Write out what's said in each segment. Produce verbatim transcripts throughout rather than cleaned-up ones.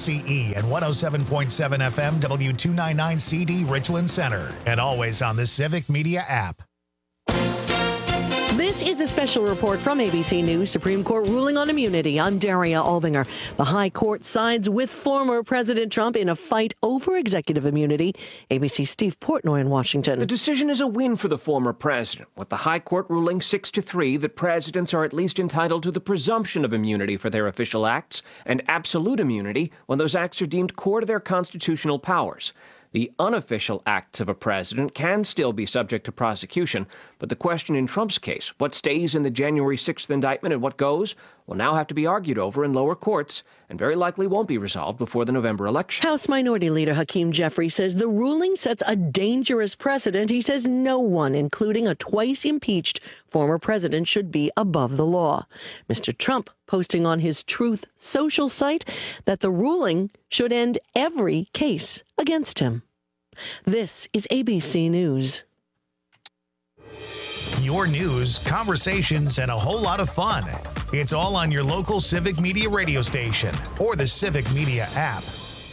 C E and one oh seven point seven F M W two ninety-nine C D Richland Center. And always on the Civic Media app. This is a special report from A B C News. Supreme Court ruling on immunity. I'm Daria Albinger. The High Court sides with former President Trump in a fight over executive immunity. A B C's Steve Portnoy in Washington. The decision is a win for the former president, with the High Court ruling six to three that presidents are at least entitled to the presumption of immunity for their official acts and absolute immunity when those acts are deemed core to their constitutional powers. The unofficial acts of a president can still be subject to prosecution, but the question in Trump's case, what stays in the January sixth indictment and what goes, will now have to be argued over in lower courts and very likely won't be resolved before the November election. House Minority Leader Hakeem Jeffries says the ruling sets a dangerous precedent. He says no one, including a twice impeached former president, should be above the law. Mister Trump posting on his Truth Social site that the ruling should end every case against him. This is A B C News. Your news, conversations, and a whole lot of fun. It's all on your local Civic Media radio station or the Civic Media app.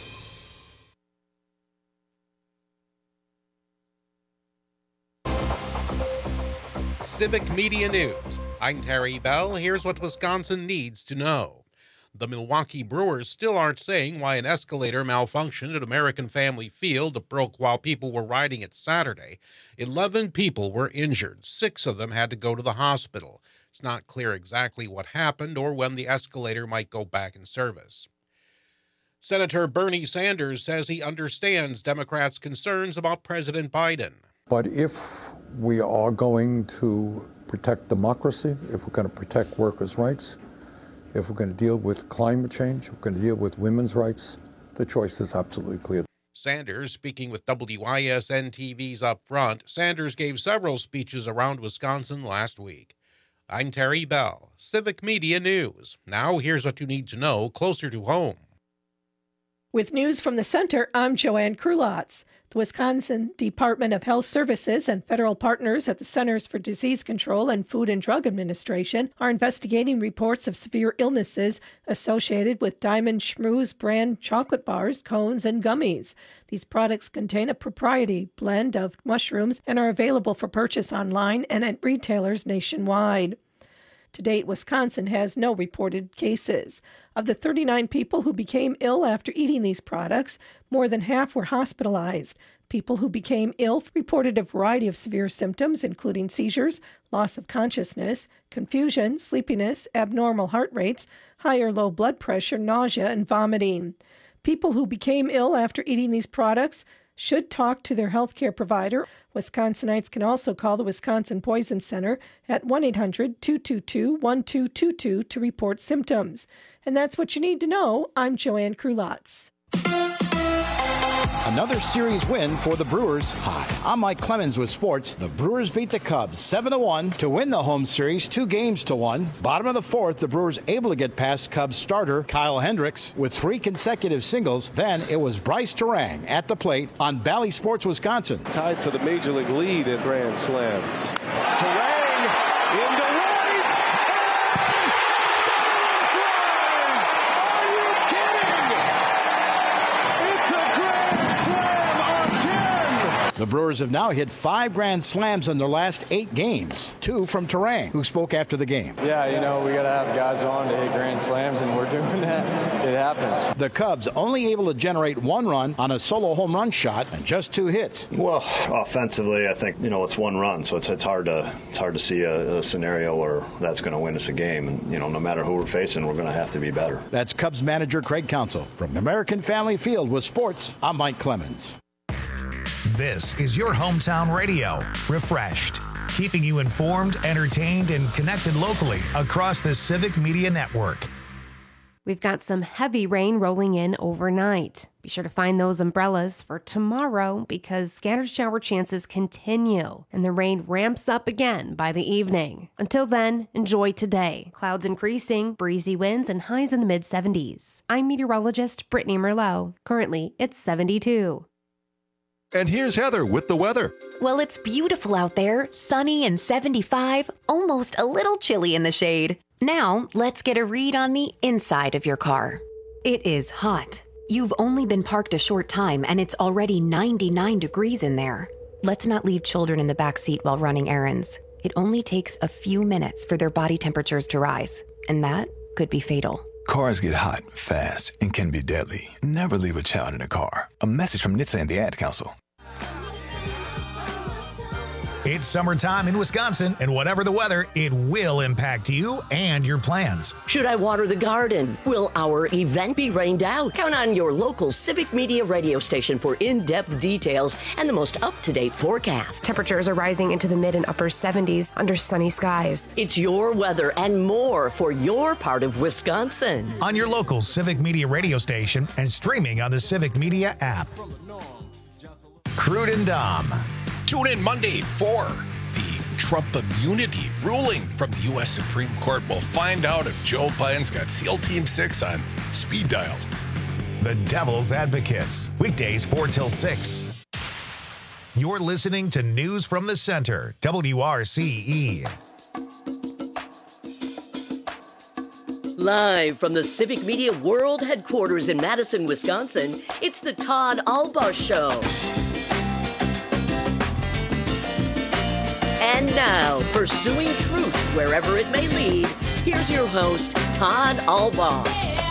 Civic Media News. I'm Terry Bell. Here's what Wisconsin needs to know. The Milwaukee Brewers still aren't saying why an escalator malfunctioned at American Family Field that broke while people were riding it Saturday. Eleven people were injured. Six of them had to go to the hospital. It's not clear exactly what happened or when the escalator might go back in service. Senator Bernie Sanders says he understands Democrats' concerns about President Biden. But if we are going to protect democracy, if we're going to protect workers' rights, if we're going to deal with climate change, if we're going to deal with women's rights, the choice is absolutely clear. Sanders, speaking with W I S N T V's Up Front, Sanders gave several speeches around Wisconsin last week. I'm Terry Bell, Civic Media News. Now here's what you need to know closer to home. With news from the center, I'm Joanne Krulotz. The Wisconsin Department of Health Services and federal partners at the Centers for Disease Control and Food and Drug Administration are investigating reports of severe illnesses associated with Diamond Schmooze brand chocolate bars, cones, and gummies. These products contain a proprietary blend of mushrooms and are available for purchase online and at retailers nationwide. To date, Wisconsin has no reported cases. Of the thirty-nine people who became ill after eating these products, more than half were hospitalized. People who became ill reported a variety of severe symptoms, including seizures, loss of consciousness, confusion, sleepiness, abnormal heart rates, high or low blood pressure, nausea, and vomiting. People who became ill after eating these products should talk to their healthcare provider. Wisconsinites can also call the Wisconsin Poison Center at one eight hundred two two two one two two two to report symptoms. And that's what you need to know. I'm Joanne Krulotz. Another series win for the Brewers. Hi, I'm Mike Clemens with sports. The Brewers beat the Cubs seven to one to win the home series, two games to one. Bottom of the fourth, the Brewers able to get past Cubs starter Kyle Hendricks with three consecutive singles. Then it was Bryce Terang at the plate on Bally Sports Wisconsin. Tied for the Major League lead in Grand Slams. Terang into right. The Brewers have now hit five grand slams in their last eight games, two from Terang, who spoke after the game. Yeah, you know, we got to have guys on to hit grand slams, and we're doing that. It happens. The Cubs only able to generate one run on a solo home run shot and just two hits. Well, offensively, I think, you know, it's one run, so it's it's hard to it's hard to see a, a scenario where that's going to win us a game. And, you know, no matter who we're facing, we're going to have to be better. That's Cubs manager Craig Counsell. From American Family Field with sports, I'm Mike Clemens. This is your hometown radio, Refreshed, keeping you informed, entertained, and connected locally across the Civic Media Network. We've got some heavy rain rolling in overnight. Be sure to find those umbrellas for tomorrow because scattered shower chances continue and the rain ramps up again by the evening. Until then, enjoy today. Clouds increasing, breezy winds, and highs in the mid seventies. I'm meteorologist Brittany Merlot. Currently, it's seventy-two. And here's Heather with the weather. Well, it's beautiful out there, sunny and seventy-five, almost a little chilly in the shade. Now, let's get a read on the inside of your car. It is hot. You've only been parked a short time and it's already ninety-nine degrees in there. Let's not leave children in the back seat while running errands. It only takes a few minutes for their body temperatures to rise, and that could be fatal. Cars get hot, fast, and can be deadly. Never leave a child in a car. A message from N H T S A and the Ad Council. It's summertime in Wisconsin, and whatever the weather, it will impact you and your plans. Should I water the garden? Will our event be rained out? Count on your local Civic Media radio station for in-depth details and the most up-to-date forecast. Temperatures are rising into the mid and upper seventies under sunny skies. It's your weather and more for your part of Wisconsin. On your local Civic Media radio station and streaming on the Civic Media app. Crude and Dom. Tune in Monday for the Trump immunity ruling from the U S Supreme Court. We'll find out if Joe Biden's got SEAL Team six on speed dial. The Devil's Advocates, weekdays four till six. You're listening to News from the Center, W R C E. Live from the Civic Media World Headquarters in Madison, Wisconsin, it's the Todd Albaugh Show. And now, pursuing truth wherever it may lead, here's your host, Todd Albaugh.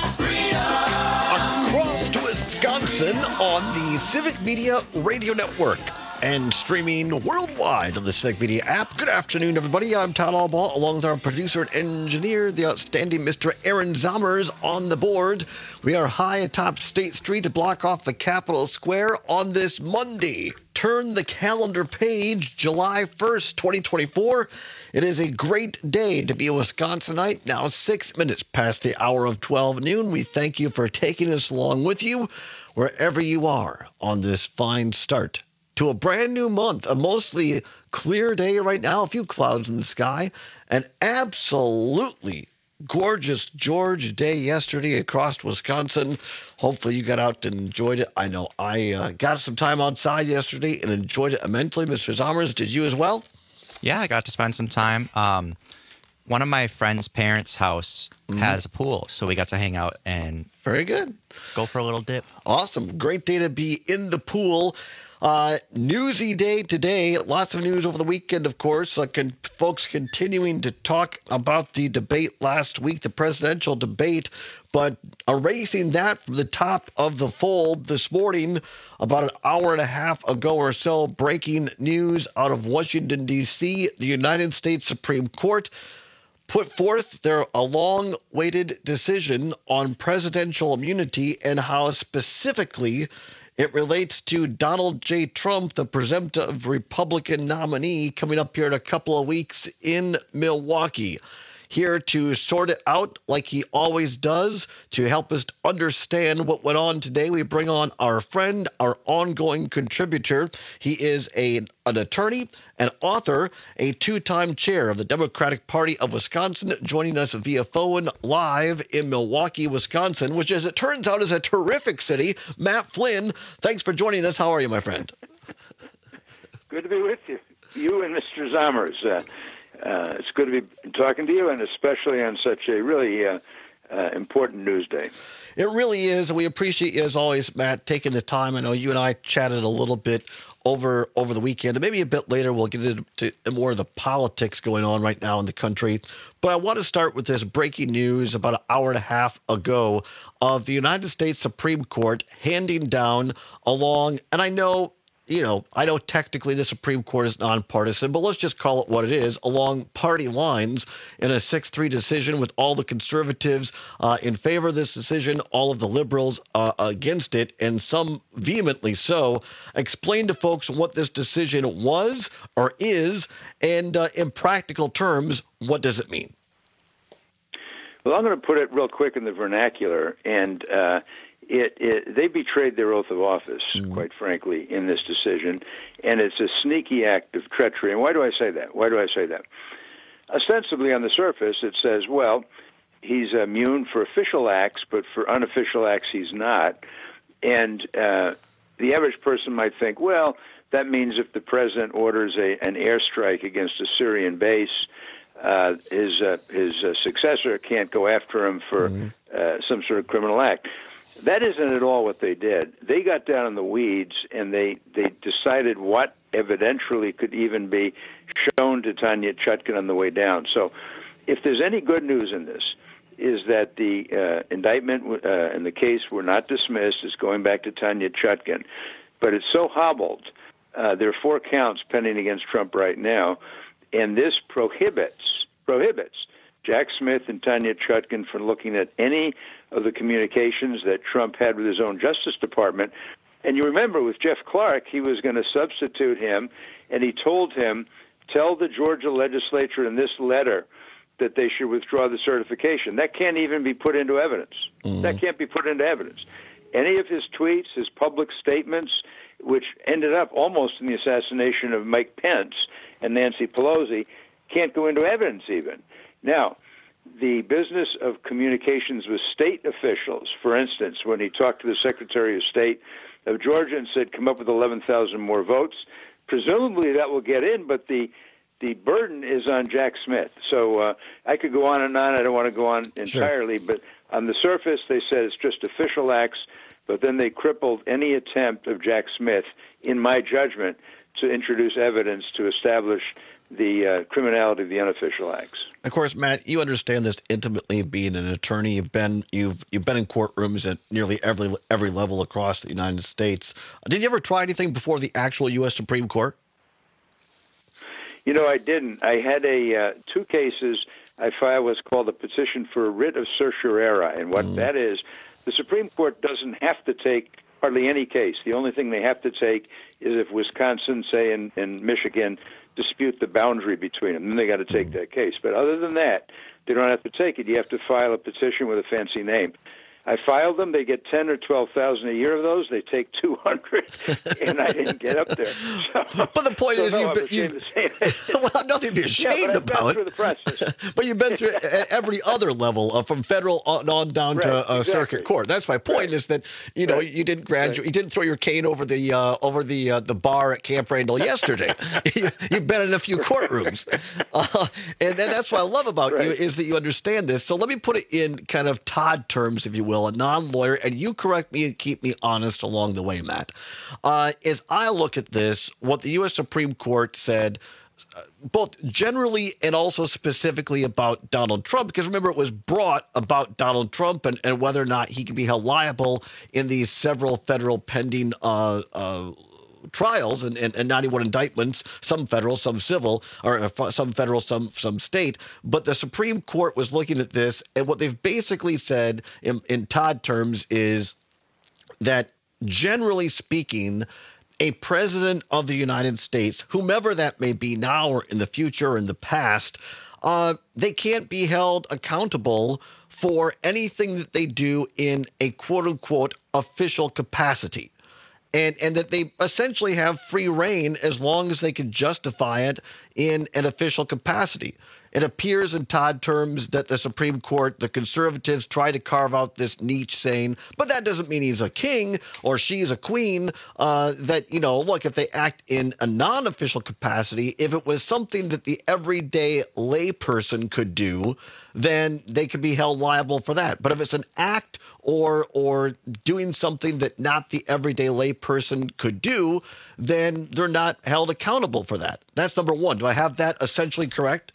Across Wisconsin on the Civic Media Radio Network and streaming worldwide on the Civic Media app. Good afternoon, everybody. I'm Todd Albaugh, along with our producer and engineer, the outstanding Mister Aaron Zommers, on the board. We are high atop State Street to block off the Capitol Square on this Monday. Turn the calendar page, July first, twenty twenty-four. It is a great day to be a Wisconsinite. Now six minutes past the hour of twelve noon. We thank you for taking us along with you wherever you are on this fine start to a brand new month, a mostly clear day right now, a few clouds in the sky, an absolutely gorgeous George day yesterday across Wisconsin. Hopefully you got out and enjoyed it. I know I uh, got some time outside yesterday and enjoyed it immensely. Mister Zommers, did you as well? Yeah, I got to spend some time. Um, one of my friend's parents' house mm-hmm. has a pool, so we got to hang out and very good. Go for a little dip. Awesome. Great day to be in the pool. Uh, newsy day today. Lots of news over the weekend, of course. Uh, con- folks continuing to talk about the debate last week, the presidential debate, but erasing that from the top of the fold this morning, about an hour and a half ago or so, breaking news out of Washington, D C, the United States Supreme Court put forth their a long-awaited decision on presidential immunity and how specifically it relates to Donald J. Trump, the presumptive Republican nominee, coming up here in a couple of weeks in Milwaukee. Here to sort it out like he always does, to help us understand what went on today, we bring on our friend, our ongoing contributor. He is a, an attorney, an author, a two-time chair of the Democratic Party of Wisconsin, joining us via phone live in Milwaukee, Wisconsin, which, as it turns out, is a terrific city. Matt Flynn, thanks for joining us. How are you, my friend? Good to be with you, you and Mister Zommers. Uh, Uh, it's good to be talking to you, and especially on such a really uh, uh, important news day. It really is, and we appreciate you, as always, Matt, taking the time. I know you and I chatted a little bit over over the weekend, and maybe a bit later we'll get into more of the politics going on right now in the country. But I want to start with this breaking news about an hour and a half ago of the United States Supreme Court handing down along, and I know You know, I know technically the Supreme Court is nonpartisan, but let's just call it what it is, along party lines in a six three decision with all the conservatives uh, in favor of this decision, all of the liberals uh, against it, and some vehemently so. Explain to folks what this decision was or is, and uh, in practical terms, what does it mean? Well, I'm going to put it real quick in the vernacular, and uh, It, it, they betrayed their oath of office, mm-hmm. quite frankly, in this decision, and it's a sneaky act of treachery. And why do I say that? Why do I say that? Ostensibly, on the surface, it says, well, he's immune for official acts, but for unofficial acts, he's not. And uh, the average person might think, well, that means if the president orders a, an airstrike against a Syrian base, uh, his uh, his uh, successor can't go after him for mm-hmm. uh, some sort of criminal act. That isn't at all what they did. They got down in the weeds, and they, they decided what evidentially could even be shown to Tanya Chutkan on the way down. So if there's any good news in this, is that the uh, indictment uh, and the case were not dismissed. It's going back to Tanya Chutkan. But it's so hobbled. Uh, there are four counts pending against Trump right now, and this prohibits, prohibits Jack Smith and Tanya Chutkan from looking at any of the communications that Trump had with his own Justice Department. And you remember with Jeff Clark, he was going to substitute him, and he told him, tell the Georgia legislature in this letter that they should withdraw the certification. That can't even be put into evidence. Mm-hmm. That can't be put into evidence. Any of his tweets, his public statements, which ended up almost in the assassination of Mike Pence and Nancy Pelosi, can't go into evidence even. Now, the business of communications with state officials, for instance, when he talked to the Secretary of State of Georgia and said, come up with eleven thousand more votes, presumably that will get in, but the the burden is on Jack Smith. So uh, I could go on and on. I don't want to go on entirely, sure. But on the surface, they said it's just official acts, but then they crippled any attempt of Jack Smith, in my judgment, to introduce evidence to establish the uh, criminality of the unofficial acts. Of course, Matt, you understand this intimately. Being an attorney, you've been you've you've been in courtrooms at nearly every every level across the United States. Did you ever try anything before the actual U S Supreme Court? You know, I didn't. I had a uh, two cases. I filed what's called a petition for a writ of certiorari, and what mm. that is, the Supreme Court doesn't have to take hardly any case. The only thing they have to take is if Wisconsin, say, and, and Michigan dispute the boundary between them, then they got to take mm. that case. But other than that, they don't have to take it. You have to file a petition with a fancy name. I filed them. They get ten or twelve thousand a year of those. They take two hundred, and I didn't get up there. So, but the point so is, no, you've been, you've, well, nothing to be ashamed yeah, but about. Through the process. But you've been through every other level, uh, from federal on, on down right, to uh, exactly. circuit court. That's my point. Right. Is that you know right. you didn't graduate, right. you didn't throw your cane over the uh, over the uh, the bar at Camp Randall yesterday. you, you've been in a few courtrooms, uh, and, and that's what I love about right. you is that you understand this. So let me put it in kind of Todd terms, if you will, a non-lawyer. And you correct me and keep me honest along the way, Matt. Uh, as I look at this, what the U S Supreme Court said, uh, both generally and also specifically about Donald Trump, because remember, it was brought about Donald Trump and, and whether or not he could be held liable in these several federal pending uh, uh, trials and, and, and ninety-one indictments, some federal, some civil, or some federal, some some state. But the Supreme Court was looking at this, and what they've basically said in, in Todd terms is that, generally speaking, a president of the United States, whomever that may be now or in the future or in the past, uh, they can't be held accountable for anything that they do in a quote-unquote official capacity. And and that they essentially have free reign as long as they can justify it in an official capacity. It appears in Todd terms that the Supreme Court, the conservatives, try to carve out this niche saying, but that doesn't mean he's a king or she's a queen, uh, that, you know, look, if they act in a non-official capacity, if it was something that the everyday layperson could do, then they could be held liable for that. But if it's an act or or doing something that not the everyday layperson could do, then they're not held accountable for that. That's number one. Do I have that essentially correct?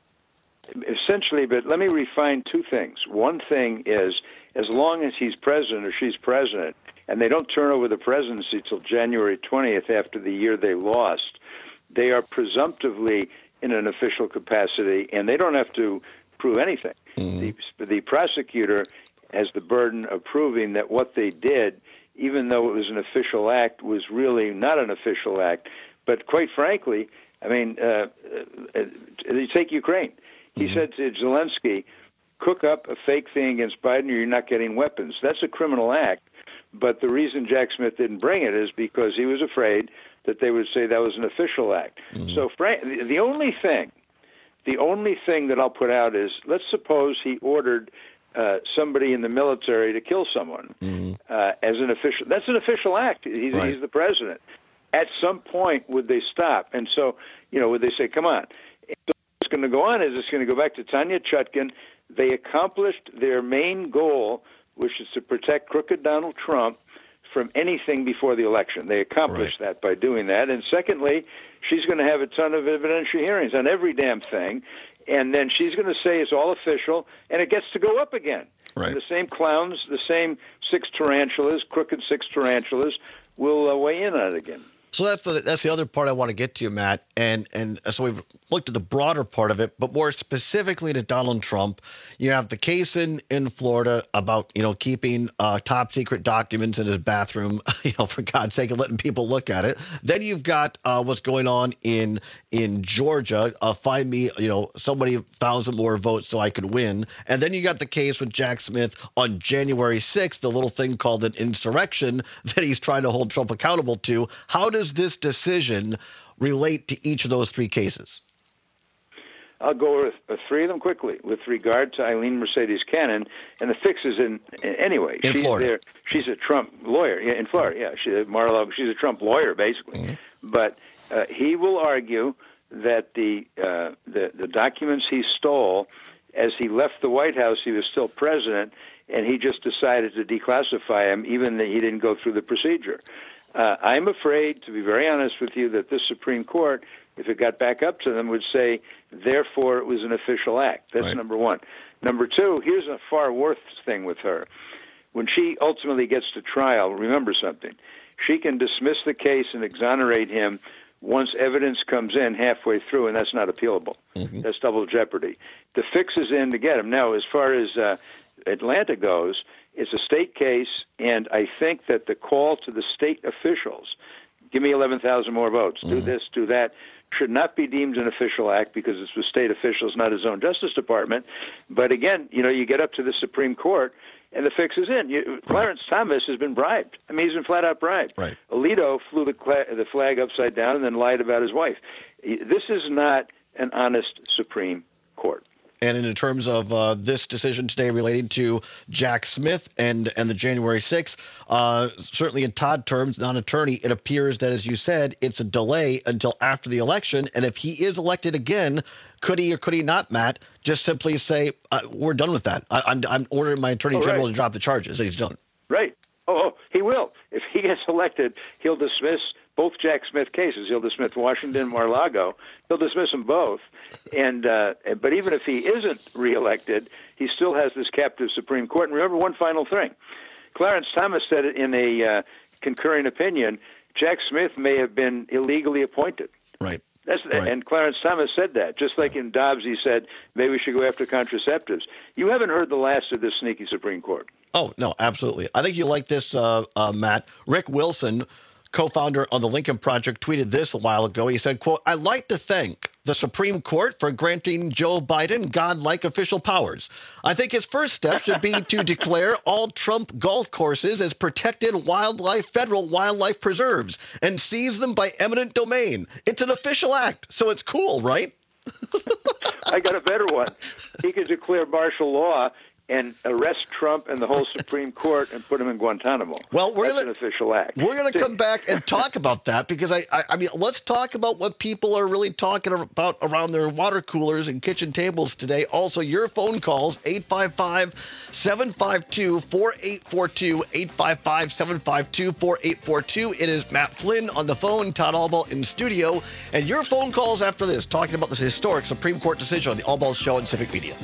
Essentially, but let me refine two things. One thing is, as long as he's president or she's president, and they don't turn over the presidency till January twentieth after the year they lost, they are presumptively in an official capacity, and they don't have to prove anything. Mm-hmm. The, the prosecutor has the burden of proving that what they did, even though it was an official act, was really not an official act. But quite frankly, I mean, uh, uh, you take Ukraine. He mm-hmm. said to Zelensky, cook up a fake thing against Biden or you're not getting weapons. That's a criminal act. But the reason Jack Smith didn't bring it is because he was afraid that they would say that was an official act. Mm-hmm. So Frank, the only thing, the only thing that I'll put out is, let's suppose he ordered uh, somebody in the military to kill someone mm-hmm. uh, as an official. That's an official act. He's, right. he's the president. At some point, would they stop? And so, you know, would they say, come on. So what's going to go on is it's going to go back to Tanya Chutkan. They accomplished their main goal which is to protect crooked Donald Trump from anything before the election. They accomplished right. that by doing that. And secondly, she's going to have a ton of evidentiary hearings on every damn thing, and then she's going to say it's all official, and it gets to go up again. Right. And the same clowns, the same six tarantulas, crooked six tarantulas, will uh, weigh in on it again. So that's the that's the other part I want to get to, Matt. And and so we've looked at the broader part of it, but more specifically to Donald Trump. You have the case in, in Florida about, you know, keeping uh, top secret documents in his bathroom, you know, for God's sake, and letting people look at it. Then you've got uh, what's going on in in Georgia. Uh, find me, you know, so many thousand more votes so I could win. And then you got the case with Jack Smith on January sixth, the little thing called an insurrection that he's trying to hold Trump accountable to. How does this decision relate to each of those three cases? I'll go with uh, three of them quickly. With regard to Eileen Mercedes Cannon, and the fix is in, in anyway. In she's Florida. There, she's a Trump lawyer. Yeah, in Florida, yeah. She, Mar-a-Lago, she's a Trump lawyer, basically. Mm-hmm. But uh, he will argue that the, uh, the the documents he stole, as he left the White House, he was still president, and he just decided to declassify them, even though he didn't go through the procedure. Uh, I'm afraid, to be very honest with you, that this Supreme Court, if it got back up to them, would say, therefore, it was an official act. That's right. number one. Number two, here's a far worse thing with her. When she ultimately gets to trial, remember something. She can dismiss the case and exonerate him once evidence comes in halfway through, and that's not appealable. Mm-hmm. That's double jeopardy. The fix is in to get him. Now, as far as uh, Atlanta goes, it's a state case, and I think that the call to the state officials, give me eleven thousand more votes, mm-hmm. do this, do that, should not be deemed an official act because it's the state officials, not his own Justice Department. But again, you know, you get up to the Supreme Court, and the fix is in. You, right. Clarence Thomas has been bribed. I mean, he's been flat-out bribed. Right. Alito flew the, cla- the flag upside down and then lied about his wife. This is not an honest Supreme Court. And in terms of uh, this decision today relating to Jack Smith and, and the January sixth, uh, certainly in Todd terms, non-attorney, it appears that, as you said, it's a delay until after the election. And if he is elected again, could he or could he not, Matt, just simply say, uh, we're done with that. I, I'm, I'm ordering my attorney oh, general right. to drop the charges. He's done. Right. Oh, oh, he will. If he gets elected, he'll dismiss both Jack Smith cases. He'll dismiss Washington, Mar-a-Lago. He'll dismiss them both. And uh, but even if he isn't reelected, he still has this captive Supreme Court. And remember one final thing. Clarence Thomas said it in a uh, concurring opinion, Jack Smith may have been illegally appointed. Right. That's, right. And Clarence Thomas said that. Just like in Dobbs, he said, maybe we should go after contraceptives. You haven't heard the last of this sneaky Supreme Court. Oh, no, absolutely. I think you like this, uh, uh, Matt. Rick Wilson, co-founder of the Lincoln Project, tweeted this a while ago. He said, quote, I'd like to thank the Supreme Court for granting Joe Biden godlike official powers. I think his first step should be to declare all Trump golf courses as protected wildlife, federal wildlife preserves and seize them by eminent domain. It's an official act, so it's cool, right? I got a better one. He could declare martial law and arrest Trump and the whole Supreme Court and put him in Guantanamo. Well, we're That's gonna, an official act. We're going to come back and talk about that because, I, I, I mean, let's talk about what people are really talking about around their water coolers and kitchen tables today. Also, your phone calls, eight five five, seven five two, four eight four two, eight five five, seven five two, four eight four two. It is Matt Flynn on the phone, Todd Albaugh in studio, and your phone calls after this, talking about this historic Supreme Court decision on the Albaugh Show and Civic Media.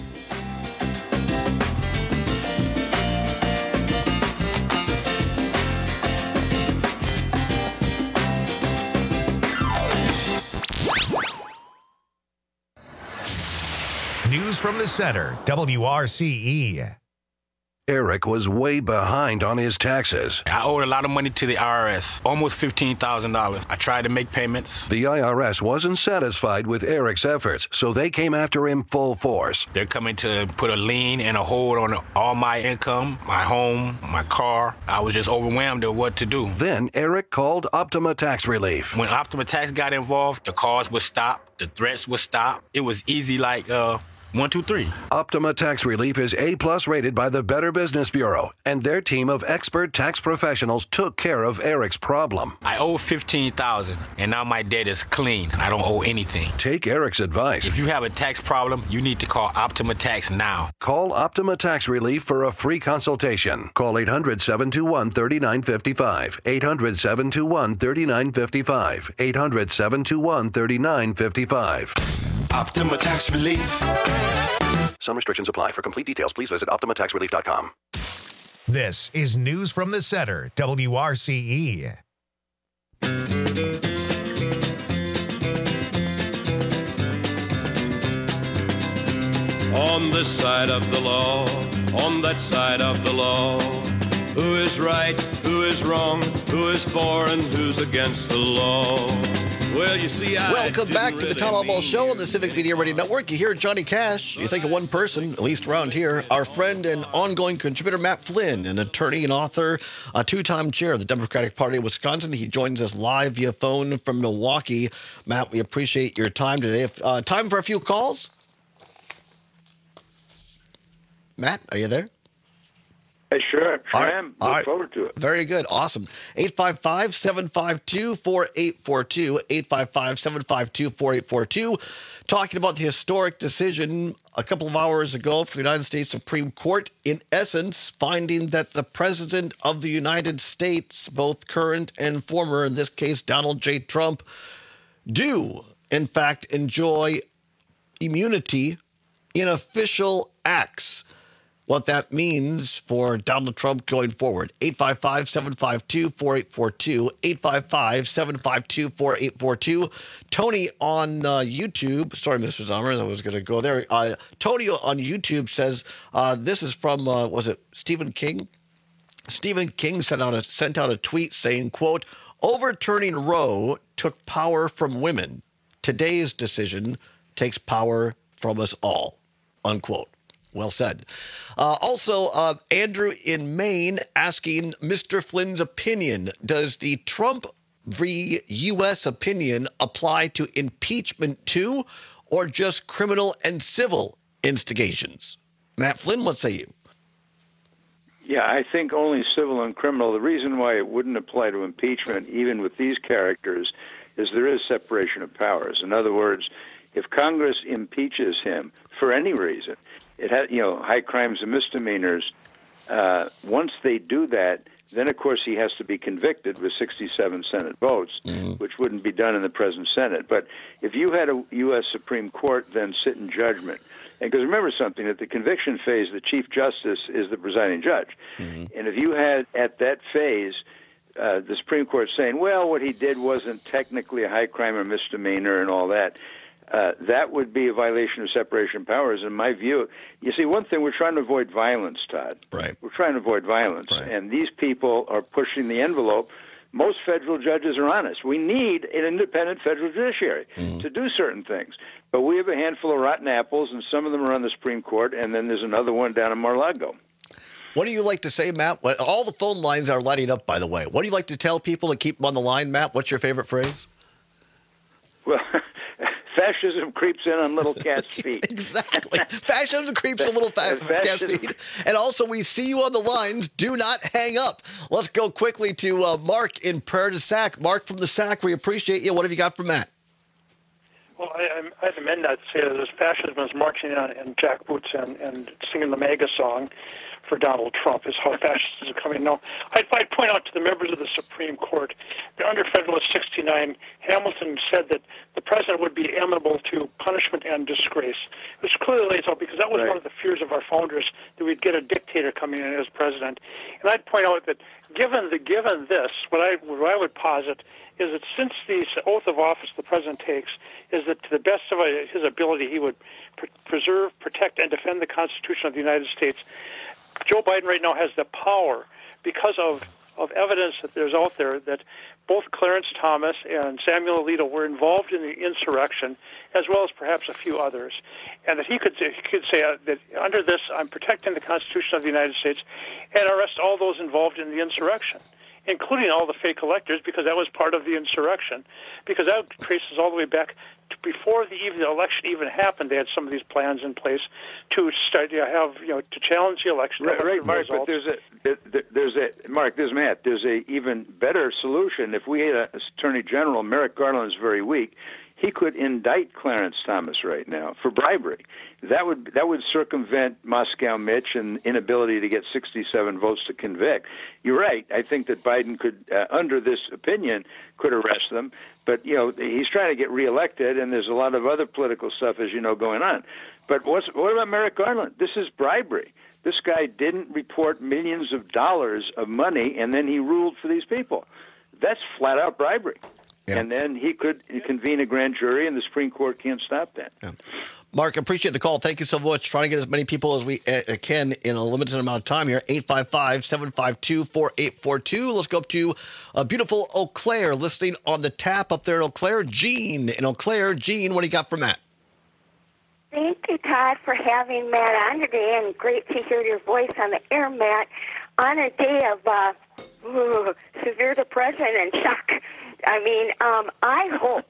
News from the center, W R C E. Eric was way behind on his taxes. I owed a lot of money to the I R S, almost fifteen thousand dollars. I tried to make payments. The I R S wasn't satisfied with Eric's efforts, so they came after him full force. They're coming to put a lien and a hold on all my income, my home, my car. I was just overwhelmed at what to do. Then Eric called Optima Tax Relief. When Optima Tax got involved, the calls would stop, the threats would stop. It was easy like uh, One, two, three. Optima Tax Relief is A-plus rated by the Better Business Bureau, and their team of expert tax professionals took care of Eric's problem. I owe fifteen thousand dollars, and now my debt is clean. I don't owe anything. Take Eric's advice. If you have a tax problem, you need to call Optima Tax now. Call Optima Tax Relief for a free consultation. Call eight hundred, seven two one, three nine five five. eight hundred, seven two one, three nine five five. eight hundred, seven two one, three nine five five. Optima Tax Relief. Some restrictions apply. For complete details, please visit optima tax relief dot com. This is News from the Center, W R C E. On this side of the law, on that side of the law, who is right, who is wrong, who is for and who's against the law? Well, you see, I Welcome back to really the Town Hall Ball Show on the Civic Media Radio Network. You hear Johnny Cash. You think of one person, at least around here, our friend and ongoing contributor, Matt Flynn, an attorney and author, a two-time chair of the Democratic Party of Wisconsin. He joins us live via phone from Milwaukee. Matt, we appreciate your time today. Uh, time for a few calls? Matt, are you there? Hey, sure, sure right. am. Look All right. forward to it. Very good. Awesome. eight five five, seven five two, four eight four two. eight five five, seven five two, four eight four two. Talking about the historic decision a couple of hours ago for the United States Supreme Court, in essence, finding that the President of the United States, both current and former, in this case, Donald J. Trump, do, in fact, enjoy immunity in official acts. What that means for Donald Trump going forward. eight five five, seven five two, four eight four two. eight five five, seven five two, four eight four two. Tony on uh, YouTube. Sorry, Mister Zommers, I was going to go there. Uh, Tony on YouTube says, uh, this is from, uh, was it Stephen King? Stephen King sent out, a, sent out a tweet saying, quote, overturning Roe took power from women. Today's decision takes power from us all, unquote. Well said. Uh, also, uh, Andrew in Maine asking Mister Flynn's opinion. Does the Trump v. U S opinion apply to impeachment too, or just criminal and civil instigations? Matt Flynn, what say you? Yeah, I think only civil and criminal. The reason why it wouldn't apply to impeachment, even with these characters, is there is separation of powers. In other words, if Congress impeaches him for any reason, it has, you know, high crimes and misdemeanors. Uh, once they do that, then of course he has to be convicted with sixty-seven Senate votes, mm-hmm. which wouldn't be done in the present Senate. But if you had a U S Supreme Court then sit in judgment, and because remember something, at the conviction phase, the Chief Justice is the presiding judge, mm-hmm. and if you had at that phase uh, the Supreme Court saying, well, what he did wasn't technically a high crime or misdemeanor and all that. Uh, that would be a violation of separation of powers, in my view. You see, one thing, we're trying to avoid violence, Todd. Right. We're trying to avoid violence. Right. And these people are pushing the envelope. Most federal judges are honest. We need an independent federal judiciary mm. to do certain things. But we have a handful of rotten apples, and some of them are on the Supreme Court, and then there's another one down in Mar-a-Lago. What do you like to say, Matt? All the phone lines are lighting up, by the way. What do you like to tell people to keep them on the line, Matt? What's your favorite phrase? Well... Fascism creeps in on little cat's feet. Exactly. Fascism creeps in little fa- cat's feet. And also, we see you on the lines. Do not hang up. Let's go quickly to uh, Mark in Prairie du Sac. Mark from the Sac, we appreciate you. What have you got for Matt? Well, I, I have amended that to say that there's fascism is marching on in jackboots and, and singing the MAGA song for Donald Trump is how fascists are coming. Now, I'd, I'd point out to the members of the Supreme Court that under Federalist sixty-nine, Hamilton said that the president would be amenable to punishment and disgrace, which clearly lays out, because that was right. one of the fears of our founders, that we'd get a dictator coming in as president. And I'd point out that given the given this, what I, what I would posit is that since the oath of office the president takes, is that to the best of his ability he would pr- preserve, protect, and defend the Constitution of the United States. Joe Biden right now has the power, because of, of evidence that there's out there, that both Clarence Thomas and Samuel Alito were involved in the insurrection, as well as perhaps a few others, and that he could he could say uh, that under this, I'm protecting the Constitution of the United States, and arrest all those involved in the insurrection. including all the fake electors, because that was part of the insurrection. Because that traces all the way back to before the even the election even happened. They had some of these plans in place to start to have you know to challenge the election. Right, right, Mark. But there's a there, there's a Mark. There's Matt. There's a even better solution. If we had an Attorney General, Merrick Garland's very weak. He could indict Clarence Thomas right now for bribery. That would that would circumvent Moscow Mitch and inability to get sixty-seven votes to convict. You're right. I think that Biden could, uh, under this opinion, could arrest them. But you know, he's trying to get reelected, and there's a lot of other political stuff, as you know, going on. But what's, what about Merrick Garland? This is bribery. This guy didn't report millions of dollars of money, and then he ruled for these people. That's flat out bribery. Yeah. And then he could convene a grand jury, and the Supreme Court can't stop that. Yeah. Mark, appreciate the call. Thank you so much. Trying to get as many people as we uh, can in a limited amount of time here. eight five five, seven five two, four eight four two. Let's go up to uh, beautiful Eau Claire, listening on the tap up there in Eau Claire. Jean in Eau Claire. Jean, what do you got for Matt? Thank you, Todd, for having Matt on today, and great to hear your voice on the air, Matt, on a day of uh, ooh, severe depression and shock. I mean, um, I hope,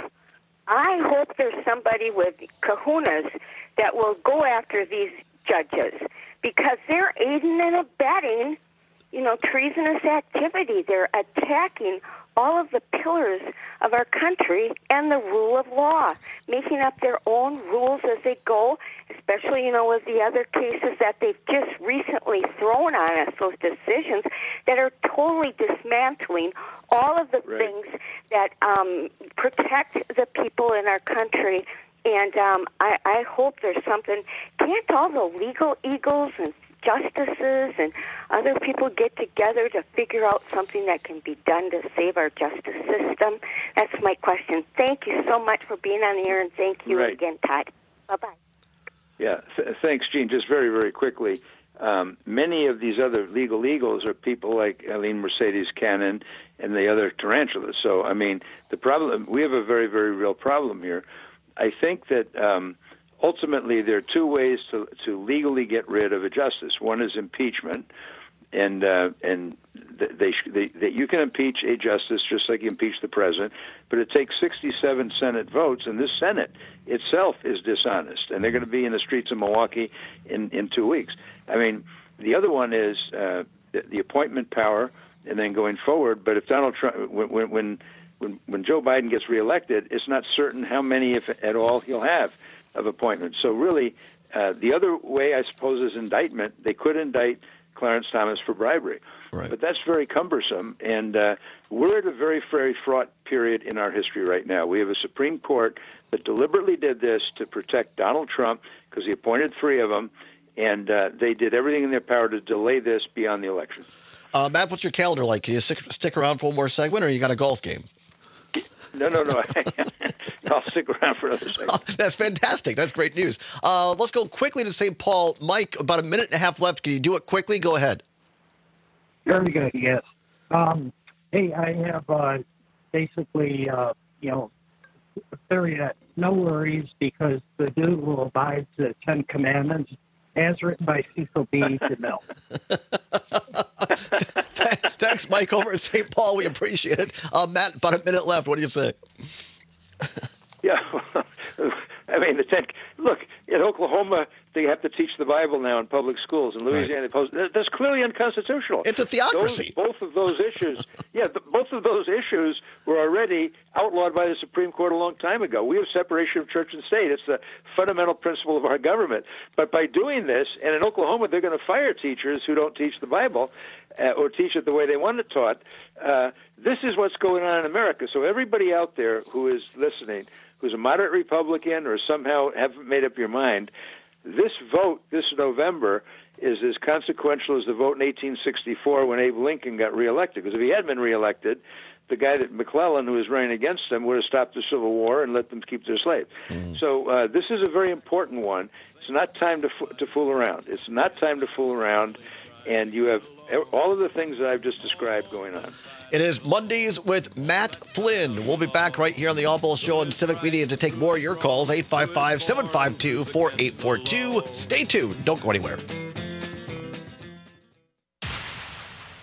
I hope there's somebody with kahunas that will go after these judges, because they're aiding and abetting, you know, treasonous activity. They're attacking all of the pillars of our country and the rule of law, making up their own rules as they go, especially, you know, with the other cases that they've just recently thrown on us, those decisions that are totally dismantling all of the right. things that um, protect the people in our country. And um, I, I hope there's something. Can't all the legal eagles and justices and other people get together to figure out something that can be done to save our justice system? That's my question. Thank you so much for being on the air, and thank you right. again, Todd. Bye-bye. Yeah, th- thanks, Gene. Just very, very quickly, um, many of these other legal eagles are people like Eileen Mercedes Cannon and the other tarantulas. So, I mean, the problem, we have a very, very real problem here. I think that um, ultimately, there are two ways to to legally get rid of a justice. One is impeachment, and uh, and they, they they you can impeach a justice just like you impeach the president, but it takes sixty-seven Senate votes, and this Senate itself is dishonest, and they're going to be in the streets of Milwaukee in, in two weeks. I mean, the other one is uh, the, the appointment power, and then going forward. But if Donald Trump, when when when, when Joe Biden gets reelected, it's not certain how many, if at all, he'll have of appointments. So really, uh, the other way, I suppose, is indictment. They could indict Clarence Thomas for bribery. Right. But that's very cumbersome, and uh, we're at a very, very fraught period in our history right now. We have a Supreme Court that deliberately did this to protect Donald Trump because he appointed three of them, and uh, they did everything in their power to delay this beyond the election. Uh, Matt, what's your calendar like? Can you stick, stick around for one more segment, or you got a golf game? No, no, no. I'll stick around for another second. Oh, that's fantastic. That's great news. Uh, let's go quickly to Saint Paul. Mike, about a minute and a half left. Can you do it quickly? Go ahead. Very good, yes. Um, hey, I have uh, basically, uh, you know, a theory that no worries because the dude will abide the Ten Commandments as written by Cecil B. DeMille. Thanks, Mike, over at Saint Paul. We appreciate it. Uh, Matt, about a minute left. What do you say? Yeah, I mean, the ten, look, in Oklahoma, they have to teach the Bible now in public schools. In Louisiana, right. That's clearly unconstitutional. It's a theocracy. Those, both of those issues, yeah, the, both of those issues were already outlawed by the Supreme Court a long time ago. We have separation of church and state. It's the fundamental principle of our government. But by doing this, and in Oklahoma, they're going to fire teachers who don't teach the Bible uh, or teach it the way they want it taught. Uh, this is what's going on in America. So everybody out there who is listening, who's a moderate Republican or somehow haven't made up your mind, this vote this November is as consequential as the vote in eighteen sixty-four when Abe Lincoln got reelected. Because if he had been reelected, the guy that McClellan, who was running against him, would have stopped the Civil War and let them keep their slaves. Mm. So uh, this is a very important one. It's not time to fo- to fool around. It's not time to fool around. And you have all of the things that I've just described going on. It is Mondays with Matt Flynn. We'll be back right here on the All Ball Show on Civic Media to take more of your calls. eight five five, seven five two, four eight four two. Stay tuned. Don't go anywhere.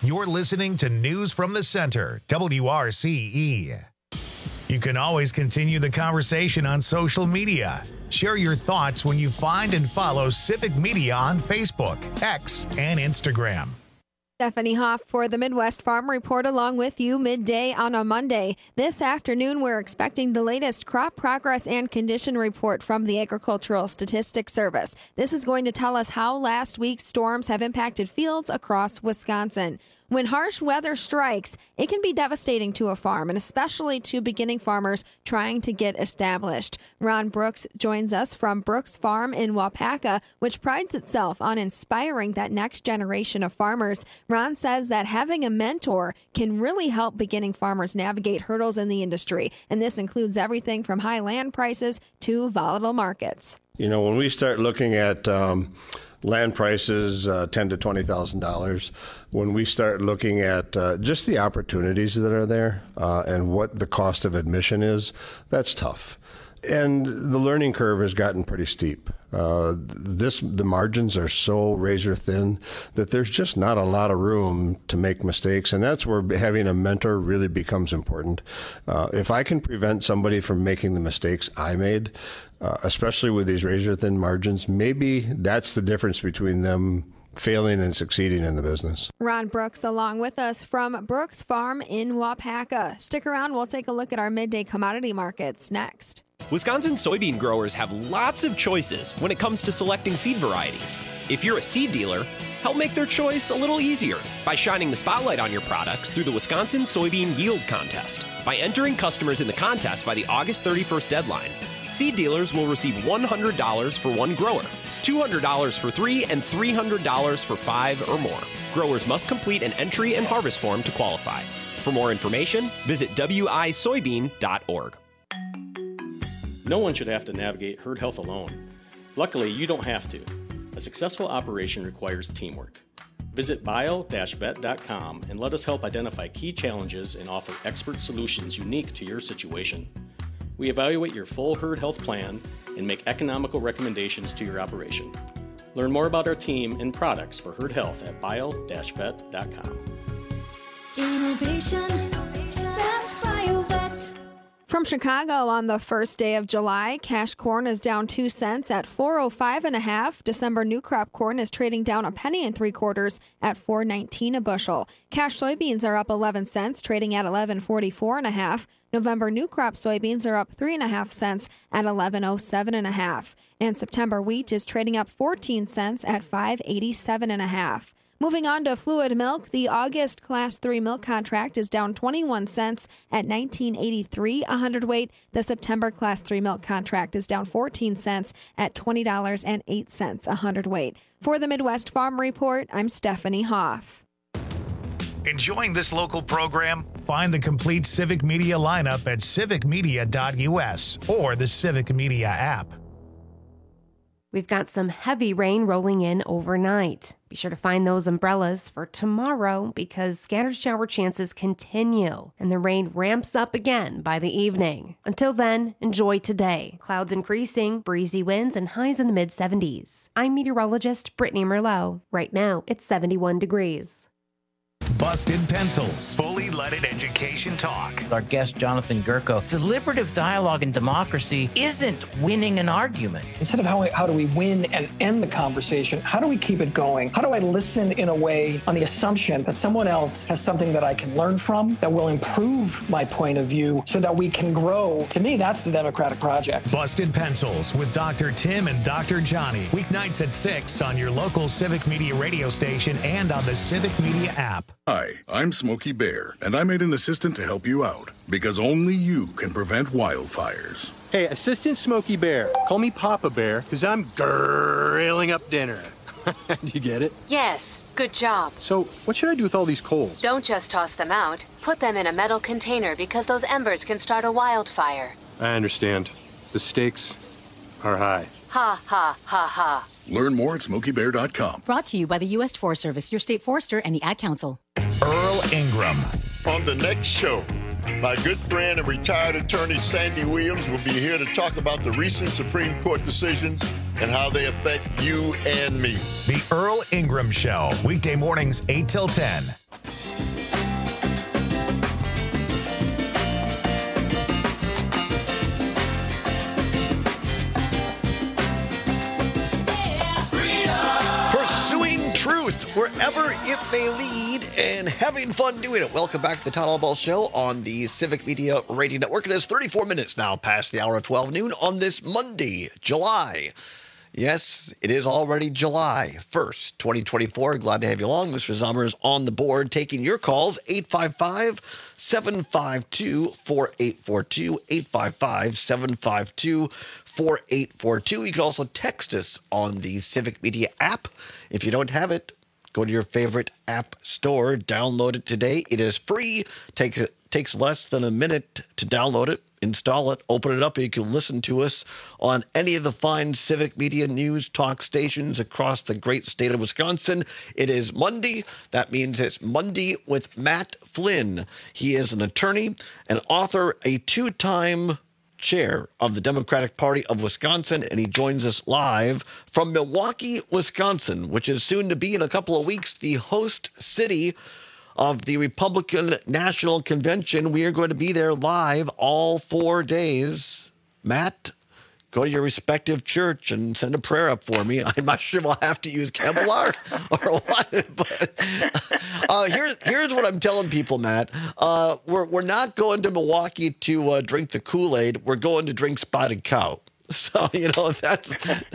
You're listening to News from the Center, W R C E. You can always continue the conversation on social media. Share your thoughts when you find and follow Civic Media on Facebook, X, and Instagram. Stephanie Hoff for the Midwest Farm Report along with you midday on a Monday. This afternoon, we're expecting the latest crop progress and condition report from the Agricultural Statistics Service. This is going to tell us how last week's storms have impacted fields across Wisconsin. When harsh weather strikes, it can be devastating to a farm, and especially to beginning farmers trying to get established. Ron Brooks joins us from Brooks Farm in Waupaca, which prides itself on inspiring that next generation of farmers. Ron says that having a mentor can really help beginning farmers navigate hurdles in the industry, and this includes everything from high land prices to volatile markets. You know, when we start looking at um, land prices, uh, ten to twenty thousand dollars. When we start looking at uh, just the opportunities that are there uh, and what the cost of admission is, that's tough. And the learning curve has gotten pretty steep. Uh, this the margins are so razor thin that there's just not a lot of room to make mistakes, and that's where having a mentor really becomes important. Uh, if I can prevent somebody from making the mistakes I made, uh, especially with these razor thin margins, maybe that's the difference between them failing and succeeding in the business. Ron Brooks along with us from Brooks Farm in Waupaca. Stick around, we'll take a look at our midday commodity markets next. Wisconsin soybean growers have lots of choices when it comes to selecting seed varieties. If you're a seed dealer, help make their choice a little easier by shining the spotlight on your products through the Wisconsin Soybean Yield Contest. By entering customers in the contest by the August thirty-first deadline, seed dealers will receive one hundred dollars for one grower, two hundred dollars for three, and three hundred dollars for five or more. Growers must complete an entry and harvest form to qualify. For more information, visit w i soybean dot org. No one should have to navigate herd health alone. Luckily, you don't have to. A successful operation requires teamwork. Visit bio dash vet dot com and let us help identify key challenges and offer expert solutions unique to your situation. We evaluate your full herd health plan and make economical recommendations to your operation. Learn more about our team and products for herd health at bio dash vet dot com. Innovation, that's BioVet. From Chicago on the first day of July, cash corn is down two cents at four oh five and a half. December new crop corn is trading down a penny and three quarters at four nineteen a bushel. Cash soybeans are up eleven cents, trading at eleven forty-four and a half. November new crop soybeans are up three and a half cents at eleven oh seven and a half. And September wheat is trading up fourteen cents at five eighty-seven and a half. Moving on to fluid milk, the August Class three milk contract is down twenty-one cents at nineteen eighty-three a hundredweight. The September Class three milk contract is down fourteen cents at twenty dollars and eight cents a hundredweight. For the Midwest Farm Report, I'm Stephanie Hoff. Enjoying this local program? Find the complete Civic Media lineup at civic media dot u s or the Civic Media app. We've got some heavy rain rolling in overnight. Be sure to find those umbrellas for tomorrow because scattered shower chances continue and the rain ramps up again by the evening. Until then, enjoy today. Clouds increasing, breezy winds, and highs in the mid seventies. I'm meteorologist Brittany Merlot. Right now, it's seventy-one degrees. Busted Pencils, fully leaded education talk. Our guest, Jonathan Gurko, deliberative dialogue and democracy isn't winning an argument. Instead of how, how do we win and end the conversation, how do we keep it going? How do I listen in a way on the assumption that someone else has something that I can learn from, that will improve my point of view so that we can grow? To me, that's the Democratic project. Busted Pencils with Doctor Tim and Doctor Johnny. Weeknights at six on your local Civic Media radio station and on the Civic Media app. Hi, I'm Smokey Bear, and I made an assistant to help you out, because only you can prevent wildfires. Hey, Assistant Smokey Bear, call me Papa Bear, because I'm grilling up dinner. Do you get it? Yes, good job. So, what should I do with all these coals? Don't just toss them out. Put them in a metal container, because those embers can start a wildfire. I understand. The stakes are high. Ha, ha, ha, ha. Learn more at smokey bear dot com. Brought to you by the U S Forest Service, your state forester, and the Ad Council. Earl Ingram. On the next show, my good friend and retired attorney Sandy Williams will be here to talk about the recent Supreme Court decisions and how they affect you and me. The Earl Ingram Show, weekday mornings eight till ten. wherever it may lead, and having fun doing it. Welcome back to the Todd Albaugh Show on the Civic Media Radio Network. It is thirty-four minutes now past the hour of twelve noon on this Monday, July. Yes, it is already July first, twenty twenty-four. Glad to have you along. Mister Zomer is on the board taking your calls, eight five five, seven five two, four eight four two, eight five five, seven five two, four eight four two. You can also text us on the Civic Media app. If you don't have it, go to your favorite app store, download it today. It is free. Takes takes less than a minute to download it, install it, open it up, and you can listen to us on any of the fine Civic Media news talk stations across the great state of Wisconsin. It is Monday. That means it's Monday with Matt Flynn. He is an attorney, an author, a two-time chair of the Democratic Party of Wisconsin, and he joins us live from Milwaukee, Wisconsin, which is soon to be in a couple of weeks the host city of the Republican National Convention. We are going to be there live all four days. Matt, go to your respective church and send a prayer up for me. I'm not sure we'll have to use Kevlar or what, but uh, here's, here's what I'm telling people, Matt. Uh, we're, we're not going to Milwaukee to uh, drink the Kool-Aid. We're going to drink Spotted Cow. So, you know, that's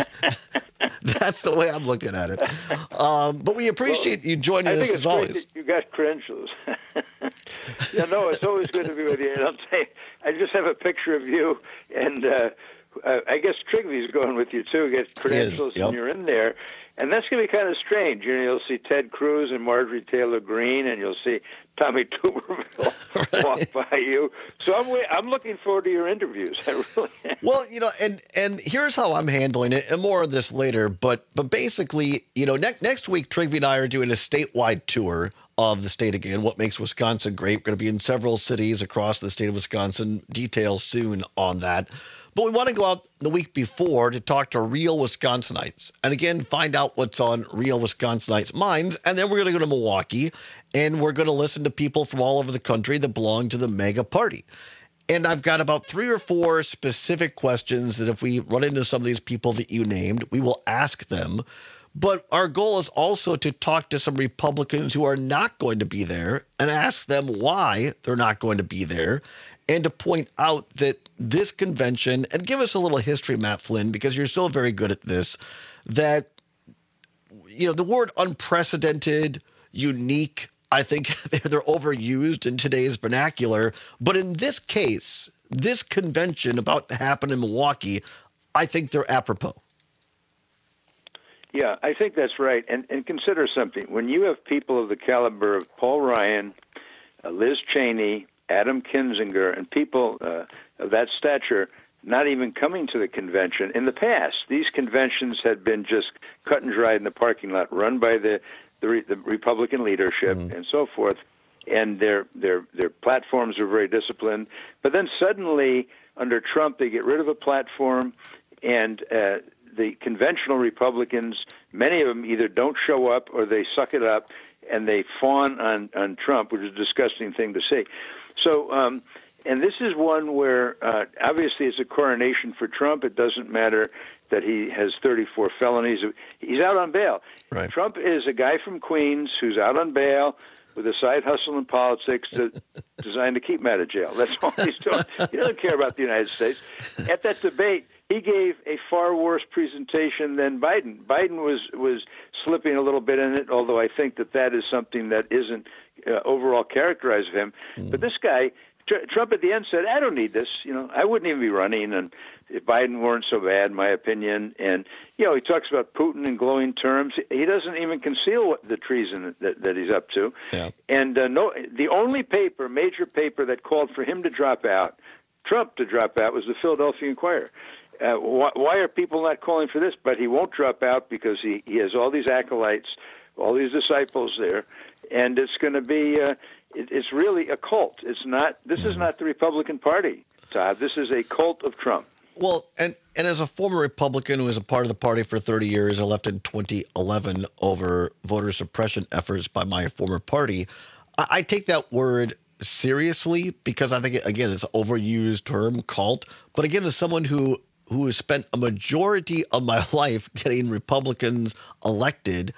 that's the way I'm looking at it. Um, but we appreciate well, you joining I us think as always. Great that you got credentials. Yeah, no, it's always good to be with you. And I'll say, I just have a picture of you, and uh, uh, I guess Trigvy's going with you too. Get credentials, yep. And you're in there. And that's going to be kind of strange. You know, you'll see Ted Cruz and Marjorie Taylor Greene, and you'll see Tommy Tuberville right. walk by you. So I'm wait, I'm looking forward to your interviews. I really am. Well, you know, and and here's how I'm handling it, and more of this later. But but basically, you know, next next week, Trigvy and I are doing a statewide tour of the state again. What makes Wisconsin great? We're going to be in several cities across the state of Wisconsin. Details soon on that. But we want to go out the week before to talk to real Wisconsinites. And again, find out what's on real Wisconsinites' minds. And then we're going to go to Milwaukee, and we're going to listen to people from all over the country that belong to the MAGA party. And I've got about three or four specific questions that if we run into some of these people that you named, we will ask them. But our goal is also to talk to some Republicans who are not going to be there and ask them why they're not going to be there, and to point out that this convention, and give us a little history, Matt Flynn, because you're so very good at this, that, you know, the word unprecedented, unique, I think they're, they're overused in today's vernacular. But in this case, this convention about to happen in Milwaukee, I think they're apropos. Yeah, I think that's right. And, and consider something. When you have people of the caliber of Paul Ryan, uh, Liz Cheney, Adam Kinzinger, and people uh, of that stature not even coming to the convention. In the past, these conventions had been just cut and dried in the parking lot, run by the the, re, the Republican leadership mm. and so forth, and their their their platforms are very disciplined. But then suddenly, under Trump, they get rid of a platform, and uh, the conventional Republicans, many of them either don't show up or they suck it up, and they fawn on, on Trump, which is a disgusting thing to say. So, um, and this is one where uh, obviously it's a coronation for Trump. It doesn't matter that he has thirty-four felonies. He's out on bail. Right. Trump is a guy from Queens who's out on bail with a side hustle in politics to, designed to keep him out of jail. That's all he's doing. He doesn't care about the United States. At that debate, he gave a far worse presentation than Biden. Biden was, was slipping a little bit in it, although I think that that is something that isn't uh, overall characterized of him. Mm. But this guy, tr- Trump at the end said, I don't need this. You know, I wouldn't even be running, and if Biden weren't so bad, in my opinion. And, you know, he talks about Putin in glowing terms. He doesn't even conceal what the treason that, that he's up to. Yeah. And uh, no, the only paper, major paper, that called for him to drop out, Trump to drop out, was the Philadelphia Inquirer. Uh, why, why are people not calling for this? But he won't drop out because he, he has all these acolytes, all these disciples there, and it's going to be uh, it, it's really a cult. It's not. This mm-hmm. is not the Republican Party, Todd. This is a cult of Trump. Well, and, and as a former Republican who was a part of the party for thirty years, elected in twenty eleven over voter suppression efforts by my former party, I, I take that word seriously because I think, again, it's an overused term, cult. But again, as someone who who has spent a majority of my life getting Republicans elected,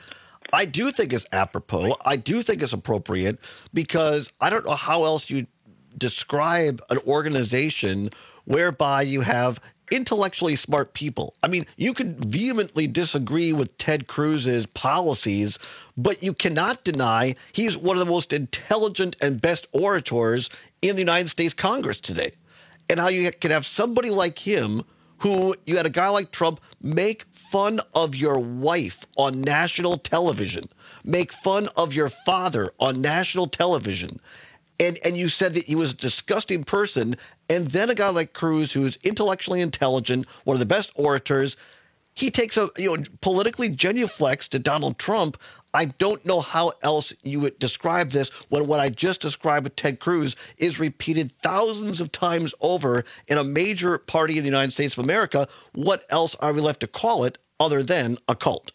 I do think it's apropos. I do think it's appropriate because I don't know how else you describe an organization whereby you have intellectually smart people. I mean, you could vehemently disagree with Ted Cruz's policies, but you cannot deny he's one of the most intelligent and best orators in the United States Congress today. And how you can have somebody like him, who you had a guy like Trump make fun of your wife on national television, make fun of your father on national television. And and you said that he was a disgusting person. And then a guy like Cruz, who is intellectually intelligent, one of the best orators, he takes a you know politically genuflects to Donald Trump. I don't know how else you would describe this when what I just described with Ted Cruz is repeated thousands of times over in a major party in the United States of America. What else are we left to call it other than a cult?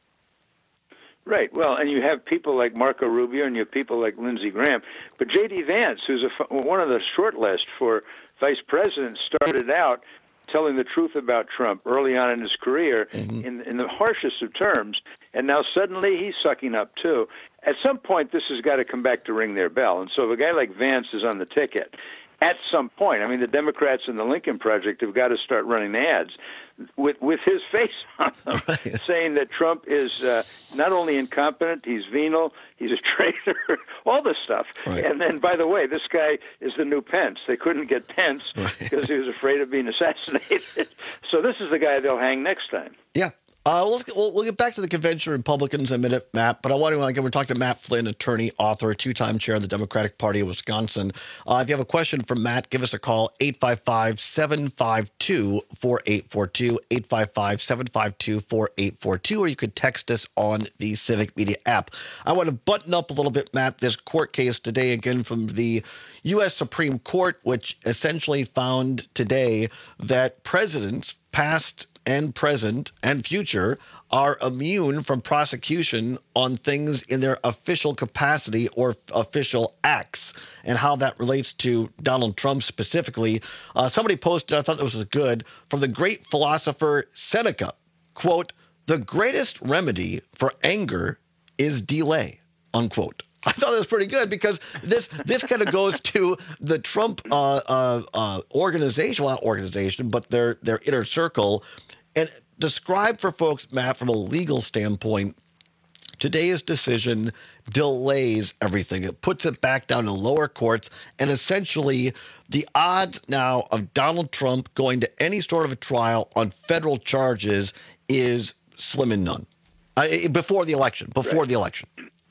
Right. Well, and you have people like Marco Rubio and you have people like Lindsey Graham. But J D. Vance, who's a, one of the short list for vice president, started out telling the truth about Trump early on in his career mm-hmm. in, in the harshest of terms. And now suddenly he's sucking up, too. At some point, this has got to come back to ring their bell. And so if a guy like Vance is on the ticket, at some point, I mean, the Democrats and the Lincoln Project have got to start running ads with with his face on them, right. saying that Trump is uh, not only incompetent, he's venal, he's a traitor, all this stuff. Right. And then, by the way, this guy is the new Pence. They couldn't get Pence right. because he was afraid of being assassinated. So this is the guy they'll hang next time. Yeah. Uh, let's get, we'll, we'll get back to the convention Republicans in a minute, Matt. But I want to again, we're talking to Matt Flynn, attorney, author, two-time chair of the Democratic Party of Wisconsin. Uh, if you have a question for Matt, give us a call, eight five five, seven five two, four eight four two, eight five five, seven five two, four eight four two, or you could text us on the Civic Media app. I want to button up a little bit, Matt, this court case today again from the U S Supreme Court, which essentially found today that presidents, past and present and future, are immune from prosecution on things in their official capacity or official acts, and how that relates to Donald Trump specifically. Uh, somebody posted, I thought this was good, from the great philosopher Seneca, quote, "The greatest remedy for anger is delay," unquote. I thought that was pretty good because this this kind of goes to the Trump uh, uh, uh, organization, well, not organization, but their their inner circle. And describe for folks, Matt, from a legal standpoint, today's decision delays everything. It puts it back down to lower courts, and essentially the odds now of Donald Trump going to any sort of a trial on federal charges is slim and none. Uh, before the election, before right. the election.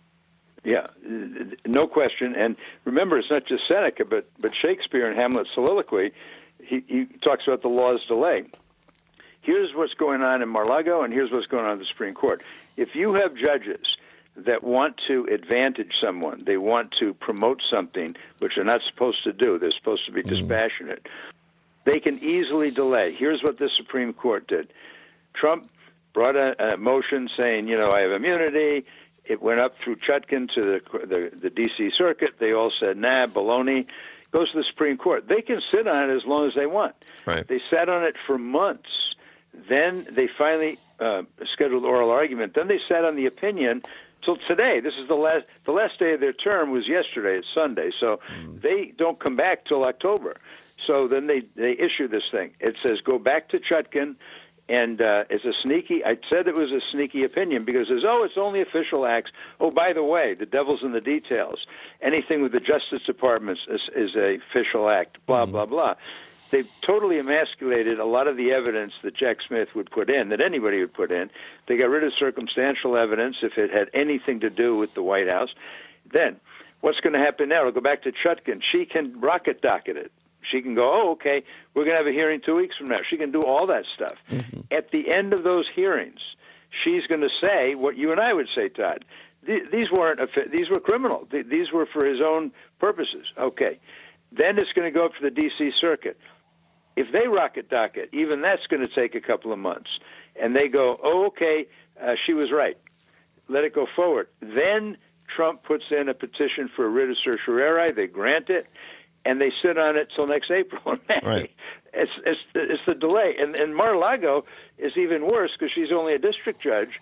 Yeah, no question. And remember, it's not just Seneca, but but Shakespeare in Hamlet's soliloquy, he, he talks about the law's delay. Here's what's going on in Mar-a-Lago, and here's what's going on in the Supreme Court. If you have judges that want to advantage someone, they want to promote something, which they're not supposed to do, they're supposed to be mm-hmm. dispassionate, they can easily delay. Here's what the Supreme Court did. Trump brought a, a motion saying, you know, I have immunity. It went up through Chutkan to the, the, the D C Circuit. They all said, nah, baloney. Goes to the Supreme Court. They can sit on it as long as they want. Right. They sat on it for months. Then they finally uh, scheduled oral argument. Then they sat on the opinion till today. This is the last the last day of their term was yesterday. It's Sunday. So mm. they don't come back till October. So then they, they issue this thing. It says go back to Chutkan, and uh, it's a sneaky, I said it was a sneaky opinion because it's, oh, it's only official acts. Oh, by the way, the devil's in the details. Anything with the Justice Department is, is a official act, blah, mm. blah, blah. They've totally emasculated a lot of the evidence that Jack Smith would put in, that anybody would put in. They got rid of circumstantial evidence if it had anything to do with the White House. Then, what's going to happen now? It'll go back to Chutkan. She can rocket docket it. She can go, oh, okay, we're going to have a hearing two weeks from now. She can do all that stuff. Mm-hmm. At the end of those hearings, she's going to say what you and I would say, Todd. These weren't these were criminal. These were for his own purposes. Okay. Then it's going to go up to the D C Circuit. If they rocket docket, even that's going to take a couple of months. And they go, oh, okay, uh, she was right. Let it go forward. Then Trump puts in a petition for a writ of certiorari. They grant it, and they sit on it till next April and May. Right. It's, it's, it's the delay. And, and Mar-a-Lago is even worse because she's only a district judge.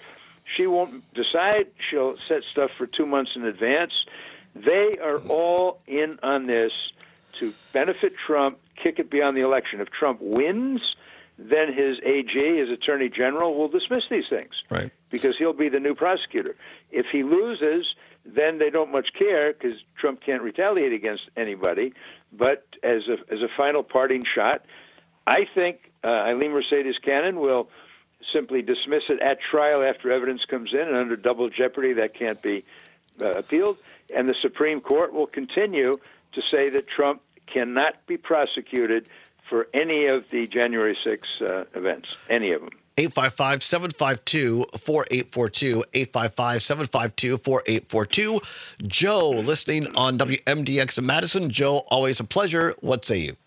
She won't decide. She'll set stuff for two months in advance. They are all in on this to benefit Trump, kick it beyond the election. If Trump wins, then his A G, his attorney general, will dismiss these things. Right. Because he'll be the new prosecutor. If he loses, then they don't much care because Trump can't retaliate against anybody. But as a as a final parting shot, I think uh, Eileen Mercedes Cannon will simply dismiss it at trial after evidence comes in, and under double jeopardy that can't be uh, appealed. And the Supreme Court will continue to say that Trump cannot be prosecuted for any of the January sixth uh, events, any of them. eight five five, seven five two, four eight four two, eight five five, seven five two, four eight four two. Joe, listening on W M D X in Madison. Joe, always a pleasure. What say you?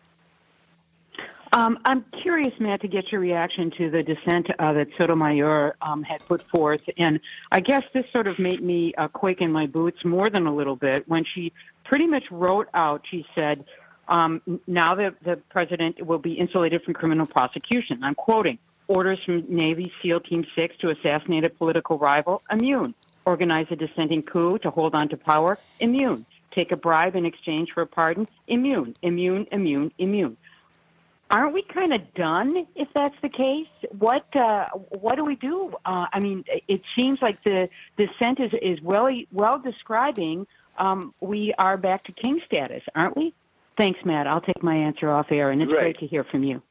Um, I'm curious, Matt, to get your reaction to the dissent uh, that Sotomayor um, had put forth. And I guess this sort of made me uh, quake in my boots more than a little bit when she pretty much wrote out, she said, um, now that the president will be insulated from criminal prosecution. I'm quoting, orders from Navy SEAL Team six to assassinate a political rival, immune. Organize a dissenting coup to hold on to power, immune. Take a bribe in exchange for a pardon, immune, immune, immune, immune. Aren't we kind of done if that's the case? What uh, what do we do? Uh, I mean, it seems like the dissent is, is well well describing um, we are back to king status, aren't we? Thanks, Matt. I'll take my answer off air, and it's Right. great to hear from you.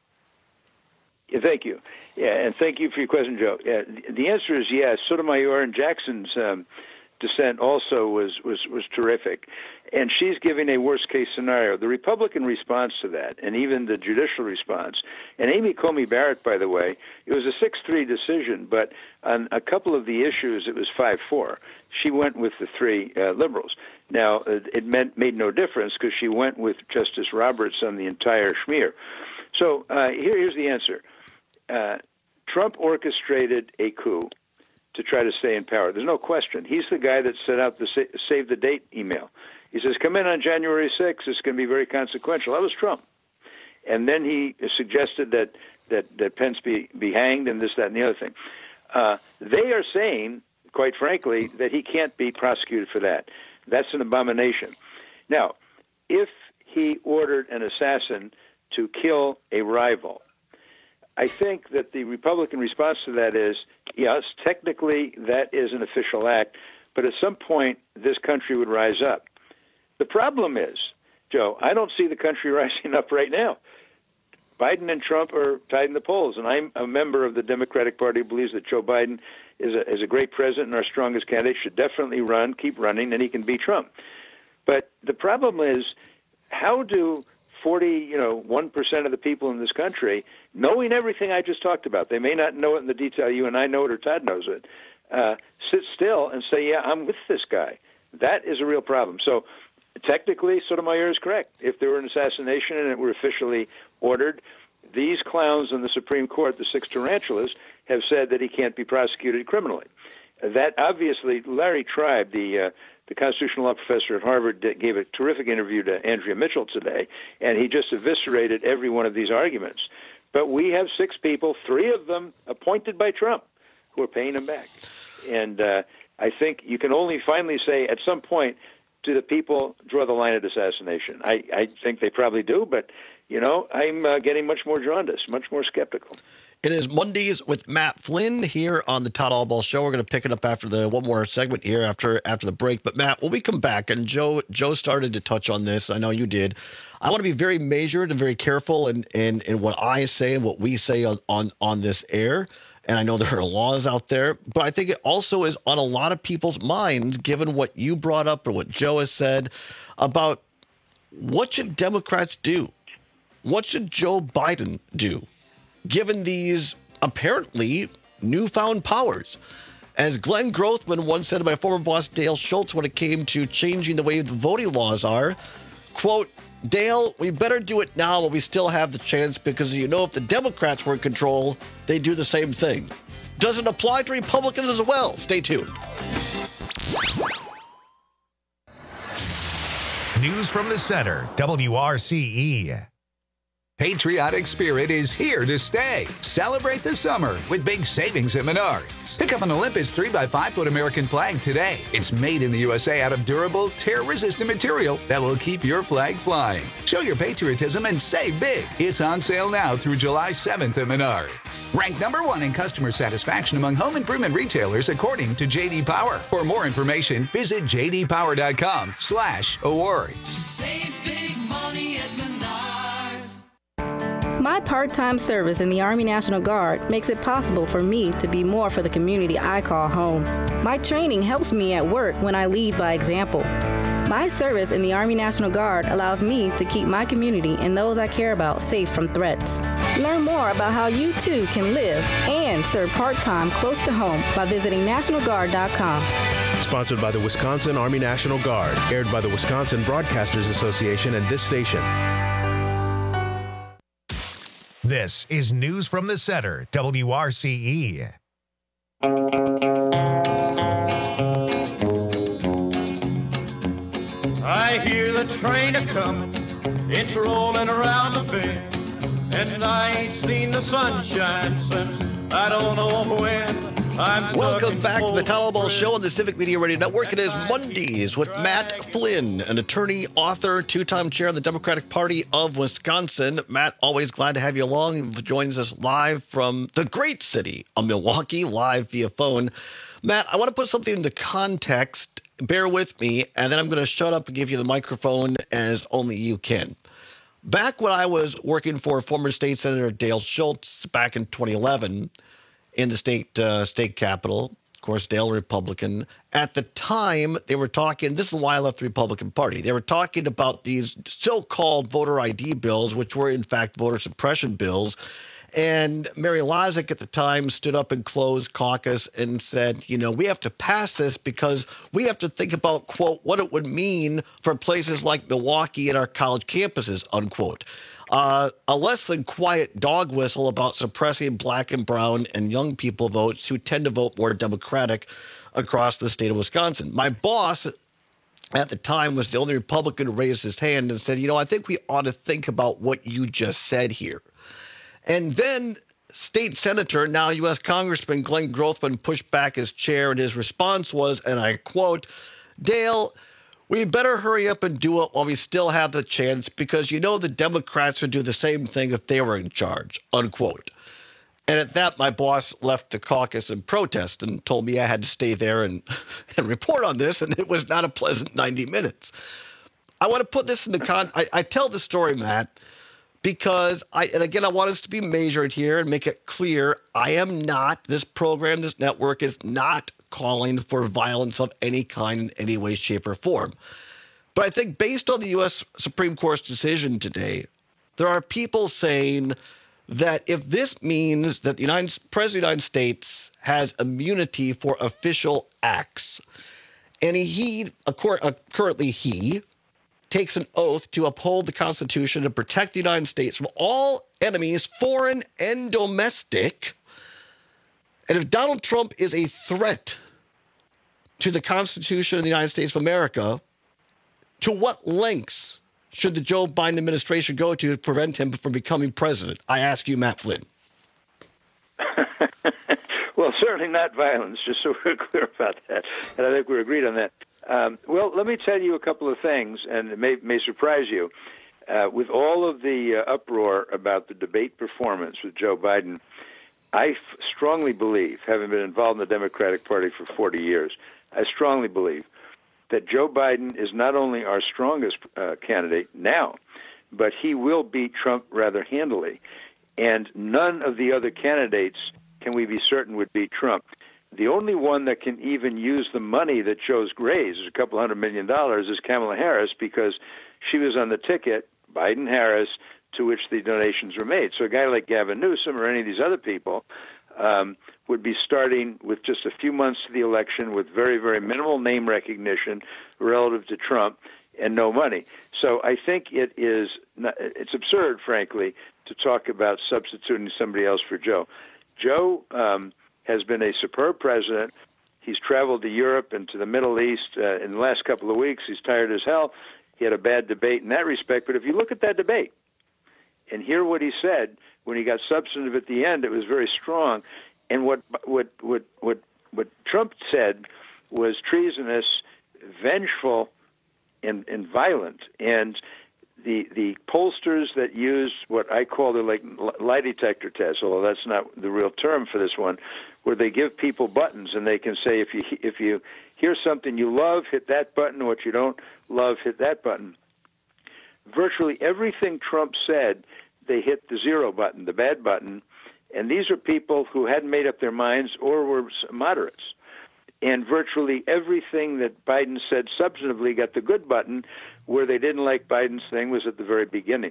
Yeah, thank you. Yeah, and thank you for your question, Joe. Yeah, the answer is yes. Sotomayor and Jackson's um, dissent also was, was, was terrific. And she's giving a worst-case scenario. The Republican response to that, and even the judicial response, and Amy Coney Barrett, by the way, it was a six three decision, but on a couple of the issues, it was five four. She went with the three uh, liberals. Now, it meant made no difference because she went with Justice Roberts on the entire schmear. So uh, here, here's the answer. Uh, Trump orchestrated a coup to try to stay in power. There's no question. He's the guy that set out the sa- save the date email. He says, come in on January sixth. It's going to be very consequential. That was Trump. And then he suggested that, that, that Pence be, be hanged and this, that, and the other thing. Uh, they are saying, quite frankly, that he can't be prosecuted for that. That's an abomination. Now, if he ordered an assassin to kill a rival, I think that the Republican response to that is, yes, technically that is an official act, but at some point this country would rise up. The problem is, Joe, I don't see the country rising up right now. Biden and Trump are tied in the polls, and I'm a member of the Democratic Party who believes that Joe Biden is a, is a great president and our strongest candidate, should definitely run, keep running, and he can beat Trump. But the problem is, how do forty, you know, one percent of the people in this country, knowing everything I just talked about, they may not know it in the detail you and I know it or Todd knows it, uh, sit still and say, yeah, I'm with this guy. That is a real problem. So technically, Sotomayor is correct. If there were an assassination and it were officially ordered, these clowns in the Supreme Court, the six tarantulas, have said that he can't be prosecuted criminally. That obviously, Larry Tribe, the uh, the constitutional law professor at Harvard, gave a terrific interview to Andrea Mitchell today, and he just eviscerated every one of these arguments. But we have six people, three of them appointed by Trump, who are paying him back. And uh, I think you can only finally say at some point, do the people draw the line at assassination? I, I think they probably do, but, you know, I'm uh, getting much more jaundiced, much more skeptical. It is Mondays with Matt Flynn here on the Todd Albaugh Show. We're going to pick it up after the one more segment here after after the break. But Matt, when we come back, and Joe Joe started to touch on this, I know you did. I want to be very measured and very careful in, in, in what I say and what we say on, on, on this air. And I know there are laws out there, but I think it also is on a lot of people's minds, given what you brought up and what Joe has said about what should Democrats do? What should Joe Biden do, given these apparently newfound powers? As Glenn Grothman once said to my former boss, Dale Schultz, when it came to changing the way the voting laws are, quote, Dale, we better do it now while we still have the chance, because you know if the Democrats were in control, they'd do the same thing. Doesn't apply to Republicans as well. Stay tuned. News from the center, W R C E. Patriotic spirit is here to stay. Celebrate the summer with big savings at Menards. Pick up an Olympus three by five foot American flag today. It's made in the U S A out of durable, tear-resistant material that will keep your flag flying. Show your patriotism and save big. It's on sale now through July seventh at Menards. Ranked number one in customer satisfaction among home improvement retailers according to J D Power. For more information, visit j d power dot com slash awards. Save big money at Menards. My part-time service in the Army National Guard makes it possible for me to be more for the community I call home. My training helps me at work when I lead by example. My service in the Army National Guard allows me to keep my community and those I care about safe from threats. Learn more about how you too can live and serve part-time close to home by visiting national guard dot com. Sponsored by the Wisconsin Army National Guard. Aired by the Wisconsin Broadcasters Association and this station. This is News from the Center, W R C E. I hear the train a-comin', it's rolling around the bend, and I ain't seen the sunshine since I don't know when. I'm Welcome back to the Tyler Ball Show on the Civic Media Radio Network. It is Mondays with Matt Flynn, an attorney, author, two-time chair of the Democratic Party of Wisconsin. Matt, always glad to have you along. He joins us live from the great city of Milwaukee, live via phone. Matt, I want to put something into context. Bear with me, and then I'm going to shut up and give you the microphone as only you can. Back when I was working for former State Senator Dale Schultz back in twenty eleven, in the state uh, state capital, of course, Dale Republican. At the time, they were talking, this is why I left the Republican Party. They were talking about these so-called voter I D bills, which were in fact voter suppression bills. And Mary Lazick at the time stood up in closed caucus and said, you know, we have to pass this because we have to think about, quote, what it would mean for places like Milwaukee and our college campuses, unquote. Uh, a less than quiet dog whistle about suppressing black and brown and young people votes who tend to vote more Democratic across the state of Wisconsin. My boss at the time was the only Republican who raised his hand and said, you know, I think we ought to think about what you just said here. And then State Senator, now U S Congressman Glenn Grothman pushed back his chair, and his response was, and I quote, Dale, we better hurry up and do it while we still have the chance because you know the Democrats would do the same thing if they were in charge, unquote. And at that, my boss left the caucus in protest and told me I had to stay there and, and report on this, and it was not a pleasant ninety minutes. I want to put this in the con. I, I tell the story, Matt, because I, and again, I want us to be measured here and make it clear, I am not, this program, this network is not calling for violence of any kind in any way, shape, or form. But I think based on the U S Supreme Court's decision today, there are people saying that if this means that the United, President of the United States has immunity for official acts, and he, currently he, takes an oath to uphold the Constitution and protect the United States from all enemies, foreign and domestic, and if Donald Trump is a threat to the Constitution of the United States of America, to what lengths should the Joe Biden administration go to to prevent him from becoming president? I ask you, Matt Flynn. Well, certainly not violence, just so we're clear about that. And I think we're agreed on that. Um, well, let me tell you a couple of things, and it may, may surprise you. Uh, with all of the uh, uproar about the debate performance with Joe Biden, I f- strongly believe, having been involved in the Democratic Party for forty years, I strongly believe that Joe Biden is not only our strongest uh, candidate now, but he will beat Trump rather handily. And none of the other candidates can we be certain would beat Trump. The only one that can even use the money that Joe's raised, a couple hundred million dollars, is Kamala Harris, because she was on the ticket, Biden-Harris, to which the donations were made. So a guy like Gavin Newsom or any of these other people um, would be starting with just a few months to the election with very, very minimal name recognition relative to Trump and no money. So I think it is not, it's absurd, frankly, to talk about substituting somebody else for Joe. Joe um, has been a superb president. He's traveled to Europe and to the Middle East uh, in the last couple of weeks. He's tired as hell. He had a bad debate in that respect. But if you look at that debate, and hear what he said when he got substantive at the end. It was very strong. And what what what what what Trump said was treasonous, vengeful, and, and violent. And the the pollsters that use what I call the like lie detector test, although that's not the real term for this one, where they give people buttons and they can say if you if you hear something you love, hit that button. What you don't love, hit that button. Virtually everything Trump said, they hit the zero button, the bad button. And these are people who hadn't made up their minds or were moderates. And virtually everything that Biden said substantively got the good button. Where they didn't like Biden's thing was at the very beginning.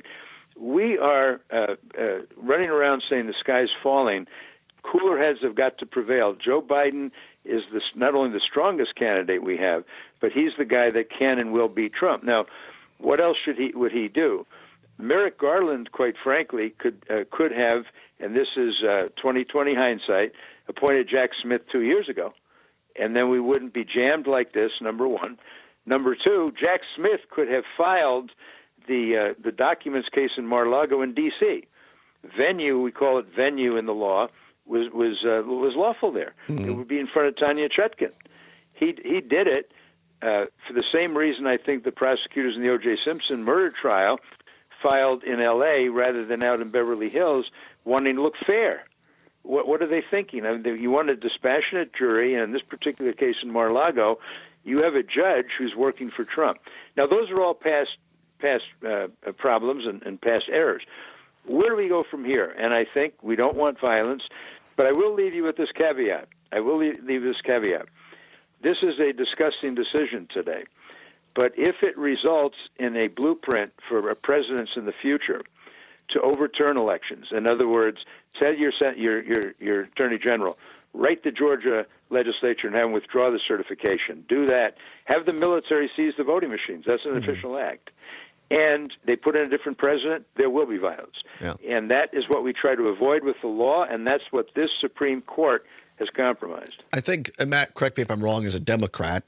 We are uh, uh, running around saying the sky's falling. Cooler heads have got to prevail. Joe Biden is the, not only the strongest candidate we have, but he's the guy that can and will beat Trump. Now, what else should he would he do? Merrick Garland, quite frankly, could uh, could have, and this is uh, twenty twenty hindsight, appointed Jack Smith two years ago, and then we wouldn't be jammed like this, number one. Number two, Jack Smith could have filed the uh, the documents case in Mar-a-Lago in D C Venue, we call it venue in the law, was was uh, was lawful there. Mm-hmm. It would be in front of Tanya Chutkin. He he did it uh, for the same reason I think the prosecutors in the O J Simpson murder trial filed in L A rather than out in Beverly Hills, wanting to look fair. What what are they thinking? I mean, you want a dispassionate jury, and in this particular case in Mar-a-Lago, you have a judge who's working for Trump. Now, those are all past past uh, problems and, and past errors. Where do we go from here? And I think we don't want violence, but I will leave you with this caveat. I will leave, leave this caveat. This is a disgusting decision today, but if it results in a blueprint for a presidents in the future to overturn elections, in other words, tell your your your, your attorney general, write the Georgia legislature and have them withdraw the certification. Do that. Have the military seize the voting machines. That's an mm-hmm. official act. And they put in a different president, there will be violence. Yeah. And that is what we try to avoid with the law, and that's what this Supreme Court has compromised. I think, and Matt, correct me if I'm wrong, as a Democrat,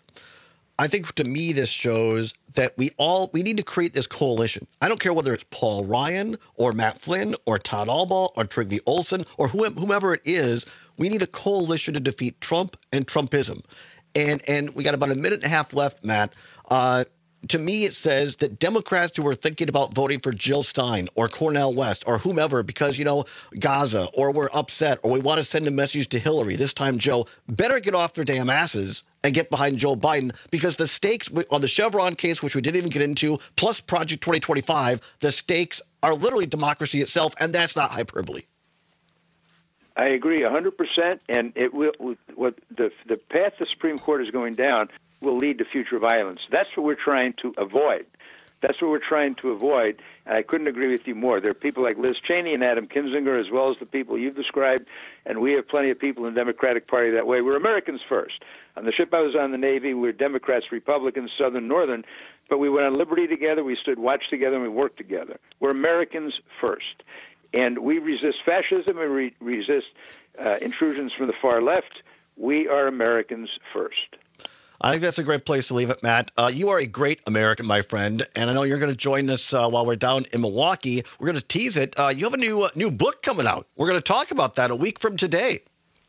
I think to me this shows that we all, we need to create this coalition. I don't care whether it's Paul Ryan or Matt Flynn or Todd Albaugh or Trygve Olsen or whomever it is. We need a coalition to defeat Trump and Trumpism. And and we got about a minute and a half left, Matt. Uh, to me, it says that Democrats who are thinking about voting for Jill Stein or Cornel West or whomever because, you know, Gaza, or we're upset, or we want to send a message to Hillary, this time Joe, better get off their damn asses and get behind Joe Biden, because the stakes on the Chevron case, which we didn't even get into, plus Project twenty twenty-five, the stakes are literally democracy itself, and that's not hyperbole. I agree one hundred percent, and it will. What the the path the Supreme Court is going down will lead to future violence. That's what we're trying to avoid. That's what we're trying to avoid, and I couldn't agree with you more. There are people like Liz Cheney and Adam Kinzinger, as well as the people you've described, and we have plenty of people in the Democratic Party that way. We're Americans first. On the ship I was on, the Navy, we were Democrats, Republicans, Southern, Northern, but we went on liberty together, we stood watch together, and we worked together. We're Americans first. And we resist fascism and we resist uh, intrusions from the far left. We are Americans first. I think that's a great place to leave it, Matt. Uh, you are a great American, my friend, and I know you're going to join us uh, while we're down in Milwaukee. We're going to tease it. Uh, you have a new uh, new book coming out. We're going to talk about that a week from today.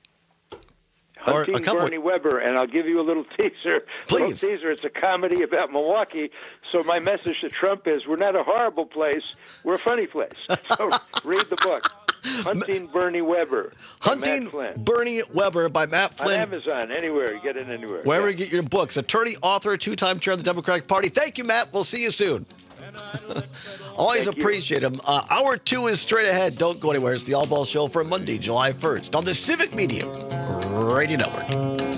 Hunting or a couple Bernie of... Weber, and I'll give you a little teaser. Please. Little teaser. It's a comedy about Milwaukee. So my message to Trump is, we're not a horrible place. We're a funny place. So read the book. Hunting Bernie Weber. Hunting Bernie Weber by Matt Flynn. On Amazon, anywhere. You get it anywhere. Wherever yeah. you get your books. Attorney, author, two-time chair of the Democratic Party. Thank you, Matt. We'll see you soon. Always Thank appreciate you. him. Uh, hour two is straight ahead. Don't go anywhere. It's the All Ball Show for Monday, July first on the Civic Media Radio Network.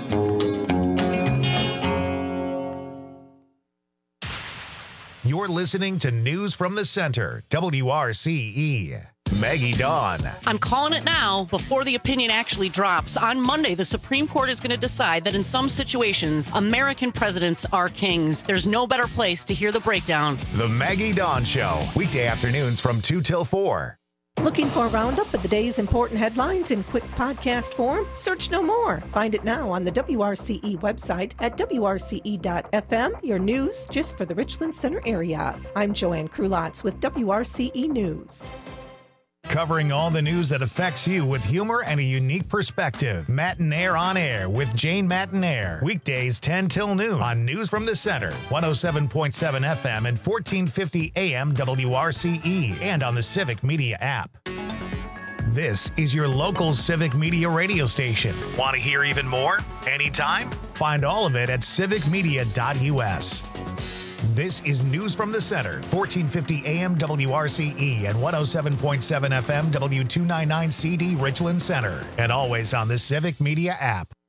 You're listening to News from the Center, W R C E. Maggie Dawn. I'm calling it now before the opinion actually drops. On Monday, the Supreme Court is going to decide that in some situations, American presidents are kings. There's no better place to hear the breakdown. The Maggie Dawn Show, weekday afternoons from two till four. Looking for a roundup of the day's important headlines in quick podcast form? Search no more. Find it now on the W R C E website at W R C E dot F M, your news just for the Richland Center area. I'm Joanne Krulotz with W R C E News. Covering all the news that affects you with humor and a unique perspective. Matinaire on Air with Jane Matinaire. Weekdays ten till noon on News from the Center. one oh seven point seven F M and fourteen fifty A M W R C E and on the Civic Media app. This is your local Civic Media radio station. Want to hear even more? Anytime? Find all of it at civic media dot U S. This is News from the Center, fourteen fifty A M W R C E and one oh seven point seven F M W two ninety-nine C D Richland Center, and always on the Civic Media app.